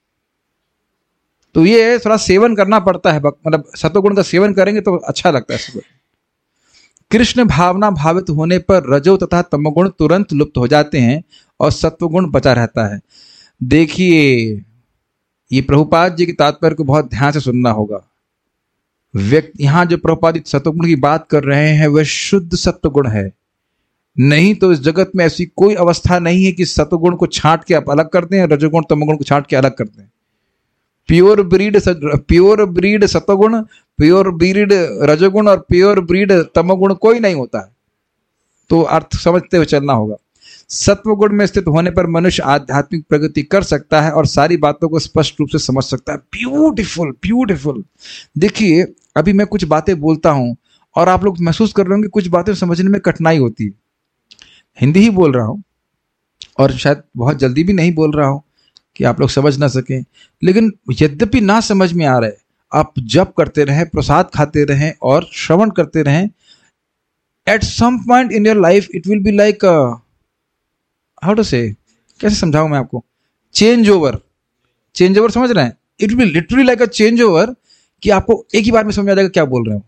तो ये थोड़ा सेवन करना पड़ता है, मतलब सतोगुण का सेवन करेंगे तो अच्छा लगता है सुबह। कृष्ण भावना भावित होने पर रजो तथा तमोगुण तुरंत लुप्त हो जाते हैं और सत्वगुण बचा रहता है। देखिए ये प्रभुपाद जी के तात्पर्य को बहुत ध्यान से सुनना होगा। व्यक्ति यहां जो प्रभुपाद सत्वगुण की बात कर रहे हैं वह शुद्ध सत्वगुण है, नहीं तो इस जगत में ऐसी कोई अवस्था नहीं है कि सत्वगुण को छांट के आप अलग करते हैं, रजोगुण तमोगुण को छांट के अलग करते हैं। प्योर ब्रीड प्योर ब्रीड सत्वगुण, प्योर ब्रीड रजोगुण और प्योर ब्रीड तमोगुण कोई नहीं होता है। तो अर्थ समझते हुए चलना होगा। सत्वगुण में स्थित होने पर मनुष्य आध्यात्मिक प्रगति कर सकता है और सारी बातों को स्पष्ट रूप से समझ सकता है। Beautiful beautiful. देखिए अभी मैं कुछ बातें बोलता हूं और आप लोग महसूस कर रहे होंगे कुछ बातें समझने में कठिनाई होती है। हिंदी ही बोल रहा हूं और शायद बहुत जल्दी भी नहीं बोल रहा हूं कि आप लोग समझ ना सकें, लेकिन यद्यपि ना समझ में आ रहा है, आप जप करते रहें, प्रसाद खाते रहें और श्रवण करते रहें। At some point in your life it will be like how to say, कैसे समझाऊं मैं आपको, चेंज ओवर। चेंज ओवर समझ रहे हैं? It will be literally like a change over कि आपको एक ही बार में समझ आ जाएगा क्या बोल रहे हो।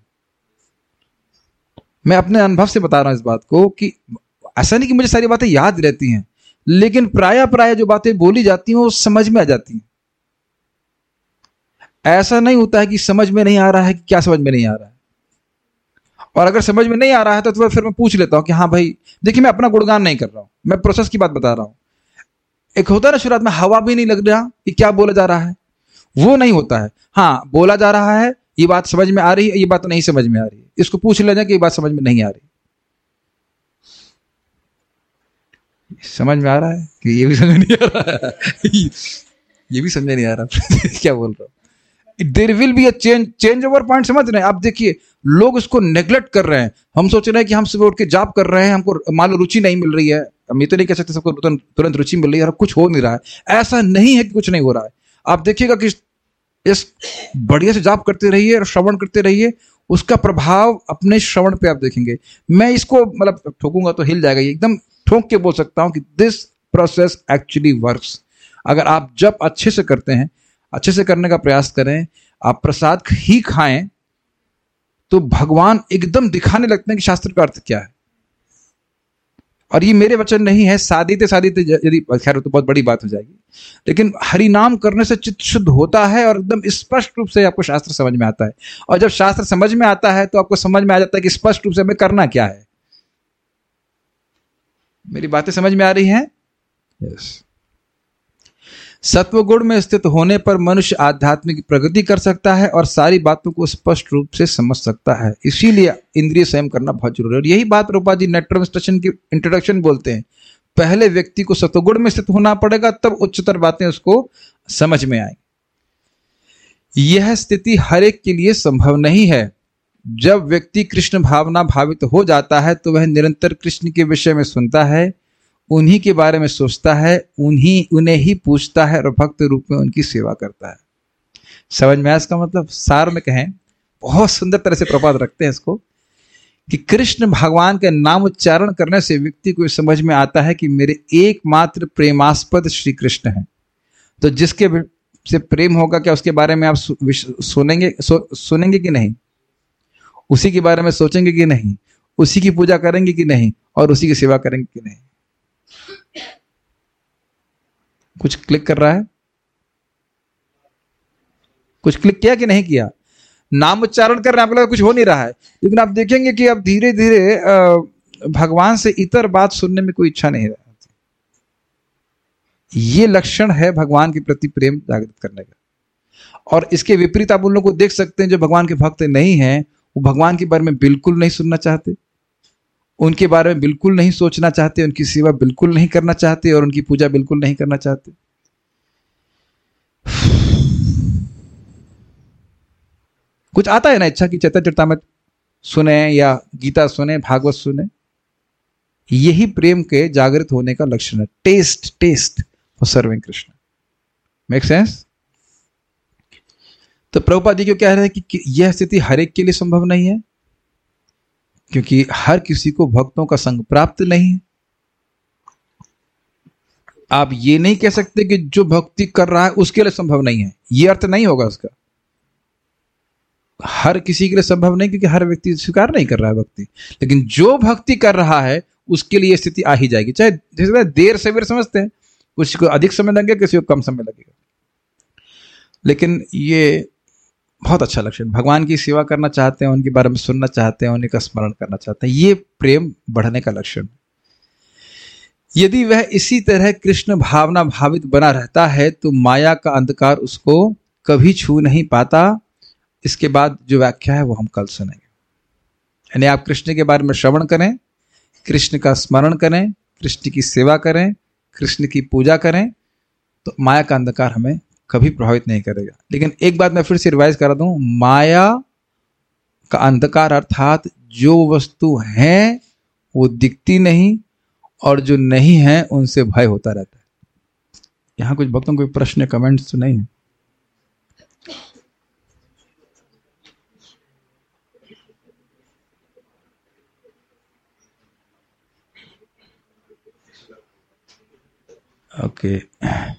मैं अपने अनुभव से बता रहा हूं इस बात को कि ऐसा नहीं कि मुझे सारी बातें याद रहती हैं, लेकिन प्राय प्राय जो बातें बोली जाती हैं वो समझ में आ जाती हैं। ऐसा नहीं होता है कि समझ में नहीं आ रहा है कि क्या समझ में नहीं आ रहा है। और अगर समझ में नहीं आ रहा है तो फिर मैं पूछ लेता हूं कि हाँ भाई देखिए, मैं अपना गुणगान नहीं कर रहा हूं, मैं प्रोसेस की बात बता रहा हूं। एक होता है ना शुरुआत में हवा भी नहीं लग रहा कि क्या बोला जा रहा है, वो नहीं होता है। हाँ बोला जा रहा है, ये बात समझ में आ रही है, ये बात नहीं समझ में आ रही है, इसको पूछ लेना कि ये बात समझ में नहीं आ रही। समझ में आ रहा है कि ये भी समझ नहीं आ रहा है ये भी समझ नहीं आ रहा क्या बोल रहा हूं। There will be a change change over point. समझ रहे हैं आप? देखिए लोग इसको नेग्लेक्ट कर रहे हैं। हम सोच रहे हैं कि हम सुबह उठ के जाप कर रहे हैं, हमको मान लो रुचि नहीं मिल रही है, हम ये तो नहीं कह सकते सबको तुरंत रुचि मिल रही है और कुछ हो नहीं रहा है। ऐसा नहीं है कि कुछ नहीं हो रहा है। आप देखिएगा कि इस बढ़िया से जाप करते रहिए और श्रवण करते रहिए, उसका प्रभाव अपने श्रवण पे आप देखेंगे। मैं इसको मतलब ठोकूंगा तो हिल जाएगा, ये एकदम ठोक के बोल सकता हूं कि दिस प्रोसेस एक्चुअली वर्क्स। अगर आप जब अच्छे से करते हैं, अच्छे से करने का प्रयास करें, आप प्रसाद ही खाएं, तो भगवान एकदम दिखाने लगते हैं कि शास्त्र का अर्थ क्या है। और ये मेरे वचन नहीं है, सादीते सादीते यदि खैर तो बहुत बड़ी बात हो जाएगी, लेकिन हरि नाम करने से चित्त शुद्ध होता है और एकदम स्पष्ट रूप से आपको शास्त्र समझ में आता है। और जब शास्त्र समझ में आता है तो आपको समझ में आ जाता है कि स्पष्ट रूप से हमें करना क्या है। मेरी बातें समझ में आ रही हैं? यस। सत्वगुण में स्थित होने पर मनुष्य आध्यात्मिक प्रगति कर सकता है और सारी बातों को स्पष्ट रूप से समझ सकता है। इसीलिए इंद्रिय संयम करना बहुत जरूरी है। और यही बात प्रभुपाद जी नेटवर्क स्टेशन की इंट्रोडक्शन बोलते हैं, पहले व्यक्ति को सत्वगुण में स्थित होना पड़ेगा, तब उच्चतर बातें उसको समझ में आएंगी। यह स्थिति हर एक के लिए संभव नहीं है। जब व्यक्ति कृष्ण भावना भावित हो जाता है तो वह निरंतर कृष्ण के विषय में सुनता है, उन्हीं के बारे में सोचता है, उन्हीं उन्हें ही पूछता है और भक्त रूप में उनकी सेवा करता है। समझ में आया इसका मतलब? सार में कहें, बहुत सुंदर तरह से प्रपात रखते हैं इसको, कि कृष्ण भगवान का नाम उच्चारण करने से व्यक्ति को समझ में आता है कि मेरे एकमात्र प्रेमास्पद श्री कृष्ण हैं। तो जिसके से प्रेम होगा, क्या उसके बारे में आप सुनेंगे सु, सुनेंगे कि नहीं? उसी के बारे में सोचेंगे कि नहीं? उसी की पूजा करेंगे कि नहीं? और उसी की सेवा करेंगे कि नहीं? कुछ क्लिक कर रहा है? कुछ क्लिक किया कि नहीं किया? नाम उच्चारण कर रहे हैं, आपको लगा कुछ हो नहीं रहा है, लेकिन आप देखेंगे कि अब धीरे धीरे भगवान से इतर बात सुनने में कोई इच्छा नहीं रहा। ये लक्षण है भगवान के प्रति प्रेम जागृत करने का। और इसके विपरीत आप उन लोगों को देख सकते हैं जो भगवान के भक्त नहीं हैं, वो भगवान के बारे में बिल्कुल नहीं सुनना चाहते, उनके बारे में बिल्कुल नहीं सोचना चाहते, उनकी सेवा बिल्कुल नहीं करना चाहते और उनकी पूजा बिल्कुल नहीं करना चाहते। कुछ आता है ना इच्छा की चैतन्य चरितामृत सुने या गीता सुने, भागवत सुने। यही प्रेम के जागृत होने का लक्षण है। Taste taste for serving Krishna. Make sense? तो प्रभुपाद जी क्यों कह रहे हैं कि यह स्थिति हर एक के लिए संभव नहीं है, क्योंकि हर किसी को भक्तों का संग प्राप्त नहीं है। आप ये नहीं कह सकते कि जो भक्ति कर रहा है उसके लिए संभव नहीं है, ये अर्थ नहीं होगा उसका। हर किसी के लिए संभव नहीं, क्योंकि हर व्यक्ति स्वीकार नहीं कर रहा है भक्ति, लेकिन जो भक्ति कर रहा है उसके लिए स्थिति आ ही जाएगी। चाहे जैसे देर सवेर समझते हैं, किसी को अधिक समय लगेगा, किसी को कम समय लगेगा, लेकिन ये बहुत अच्छा लक्षण। भगवान की सेवा करना चाहते हैं, उनके बारे में सुनना चाहते हैं, उन्हीं का स्मरण करना चाहते हैं, ये प्रेम बढ़ने का लक्षण। यदि वह इसी तरह कृष्ण भावना भावित बना रहता है तो माया का अंधकार उसको कभी छू नहीं पाता। इसके बाद जो व्याख्या है वो हम कल सुनेंगे। यानी आप कृष्ण के बारे में श्रवण करें, कृष्ण का स्मरण करें, कृष्ण की सेवा करें, कृष्ण की पूजा करें, तो माया का अंधकार हमें कभी प्रभावित नहीं करेगा। लेकिन एक बात मैं फिर से रिवाइज करा दूं, माया का अंधकार अर्थात जो वस्तु है वो दिखती नहीं और जो नहीं है उनसे भय होता रहता है। यहां कुछ भक्तों कोई प्रश्न कमेंट्स तो नहीं है? Okay okay.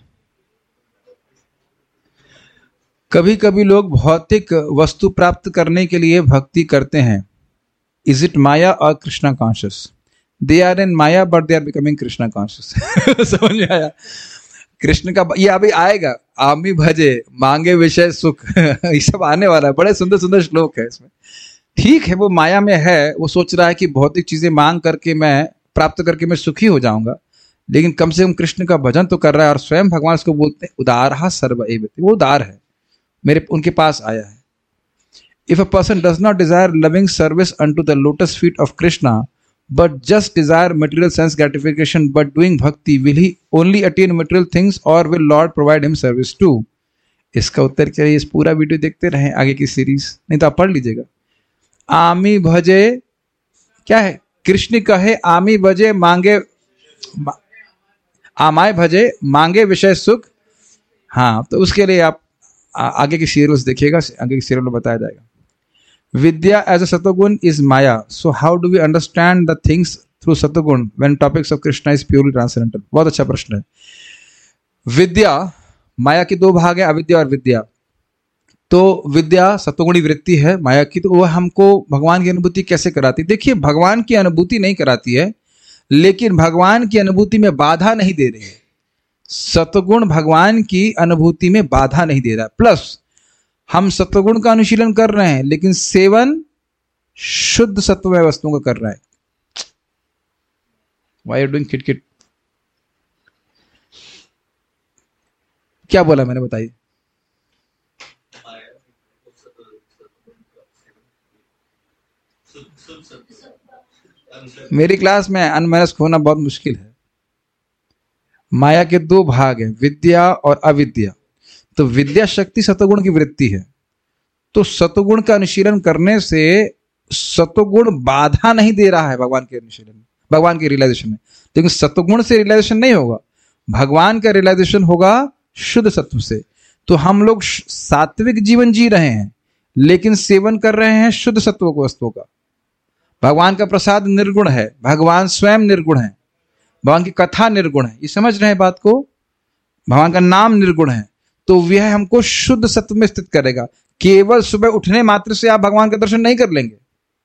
कभी कभी लोग भौतिक वस्तु प्राप्त करने के लिए भक्ति करते हैं। इज इट माया और Krishna conscious? They are in maya but they are becoming Krishna conscious. समझ में आया? कृष्ण का ये अभी आएगा, आमी भजे मांगे विषय सुख। ये सब आने वाला है, बड़े सुंदर सुंदर श्लोक है इसमें। ठीक है, वो माया में है, वो सोच रहा है कि भौतिक चीजें मांग करके मैं प्राप्त करके मैं सुखी हो जाऊंगा, लेकिन कम से कम कृष्ण का भजन तो कर रहा है। और स्वयं भगवान उसको बोलते हैं उदारहा सर्व एवति, वो उदार है, मेरे उनके पास आया है। If a person does not desire loving service unto the lotus feet of Krishna but just desire material sense gratification but doing bhakti, will he only attain material things और will Lord provide him service to? इसका उत्तर क्या है? इस पूरा video देखते रहें, आगे की सीरीज, नहीं तो आप पढ़ लीजिएगा। आमी भजे क्या है? कृष्ण कहे आमी भजे मांगे मा, आमाय भजे मांगे विषय सुख। हाँ, तो उसके लिए आप आगे की सीरियल्स देखिएगा, आगे की सीरियल में बताया जाएगा। विद्या as a satoguna is maya, so how do we understand the things through satoguna when topics of Krishna is purely transcendental? बहुत अच्छा प्रश्न है। विद्या, माया के दो भाग है, अविद्या और विद्या। तो विद्या सतोगुणी वृत्ति है माया की, तो वह हमको भगवान की अनुभूति कैसे कराती? देखिए, भगवान की अनुभूति नहीं कराती है, लेकिन भगवान की अनुभूति में बाधा नहीं दे रही है। सतगुण भगवान की अनुभूति में बाधा नहीं दे रहा। प्लस हम सतगुण का अनुशीलन कर रहे हैं, लेकिन सेवन शुद्ध सत्वमय वस्तुओं का कर रहा है। Why are you doing किट किट? क्या बोला मैंने, बताइए। मेरी क्लास में अनमनस्क होना बहुत मुश्किल है। माया के दो भाग हैं, विद्या और अविद्या। तो विद्या शक्ति सतोगुण की वृत्ति है। तो सतोगुण का अनुशीलन करने से सतोगुण बाधा नहीं दे रहा है भगवान के अनुशीलन में, भगवान के रियलाइजेशन में। लेकिन सतोगुण से रियलाइजेशन नहीं होगा, भगवान का रियलाइजेशन होगा शुद्ध सत्व से। तो हम लोग सात्विक जीवन जी रहे हैं लेकिन सेवन कर रहे हैं शुद्ध सत्व को वस्तुओं का। भगवान का प्रसाद निर्गुण है, भगवान स्वयं निर्गुण है, भगवान की कथा निर्गुण है, ये समझ रहे हैं बात को। भगवान का नाम निर्गुण है, तो वह हमको शुद्ध सत्व में स्थित करेगा। केवल सुबह उठने मात्र से आप भगवान का दर्शन नहीं कर लेंगे।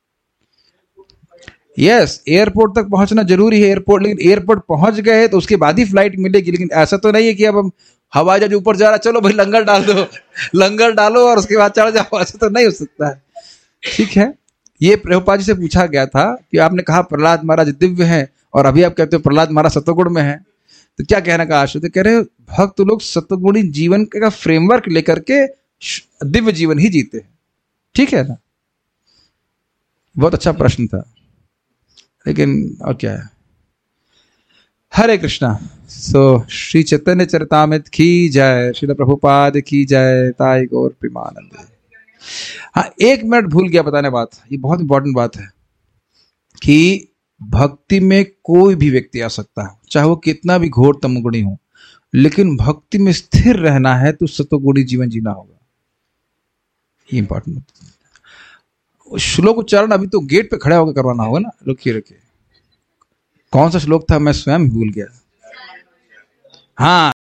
यस, एयरपोर्ट तक पहुंचना जरूरी है, एयरपोर्ट, लेकिन एयरपोर्ट पहुंच गए तो उसके बाद ही फ्लाइट मिलेगी। लेकिन ऐसा तो नहीं है कि अब हम हवाई जहाज ऊपर जा रहा, चलो भाई लंगर डाल दो, लंगर डालो और उसके बाद चढ़ जाओ, ऐसा तो नहीं हो सकता है। ठीक है, ये प्रभुपाद जी से पूछा गया था कि आपने कहा प्रहलाद महाराज दिव्य है और अभी आप कहते हो प्रहलाद महाराज सत्वगुण में है, तो क्या कहने का आशय? तो कह रहे भक्त लोग सत्वगुणी जीवन का फ्रेमवर्क लेकर के दिव्य जीवन ही जीते हैं। ठीक है ना, बहुत अच्छा प्रश्न था, लेकिन और क्या है। हरे कृष्णा। सो श्री चैतन्य चरितामृत की जय, श्रील प्रभुपाद की जय, ताई गौर प्रेमानंद। हाँ, एक मिनट भूल गया बताने बात, ये बहुत इंपॉर्टेंट बात है कि भक्ति में कोई भी व्यक्ति आ सकता है, चाहे वो कितना भी घोर तमोगुणी हो, लेकिन भक्ति में स्थिर रहना है तो सत्वगुणी जीवन जीना होगा। ये इंपॉर्टेंट श्लोक उच्चारण अभी तो गेट पे खड़ा होकर करवाना होगा ना। रुकिए रुकिए, कौन सा श्लोक था मैं स्वयं भूल गया। हाँ,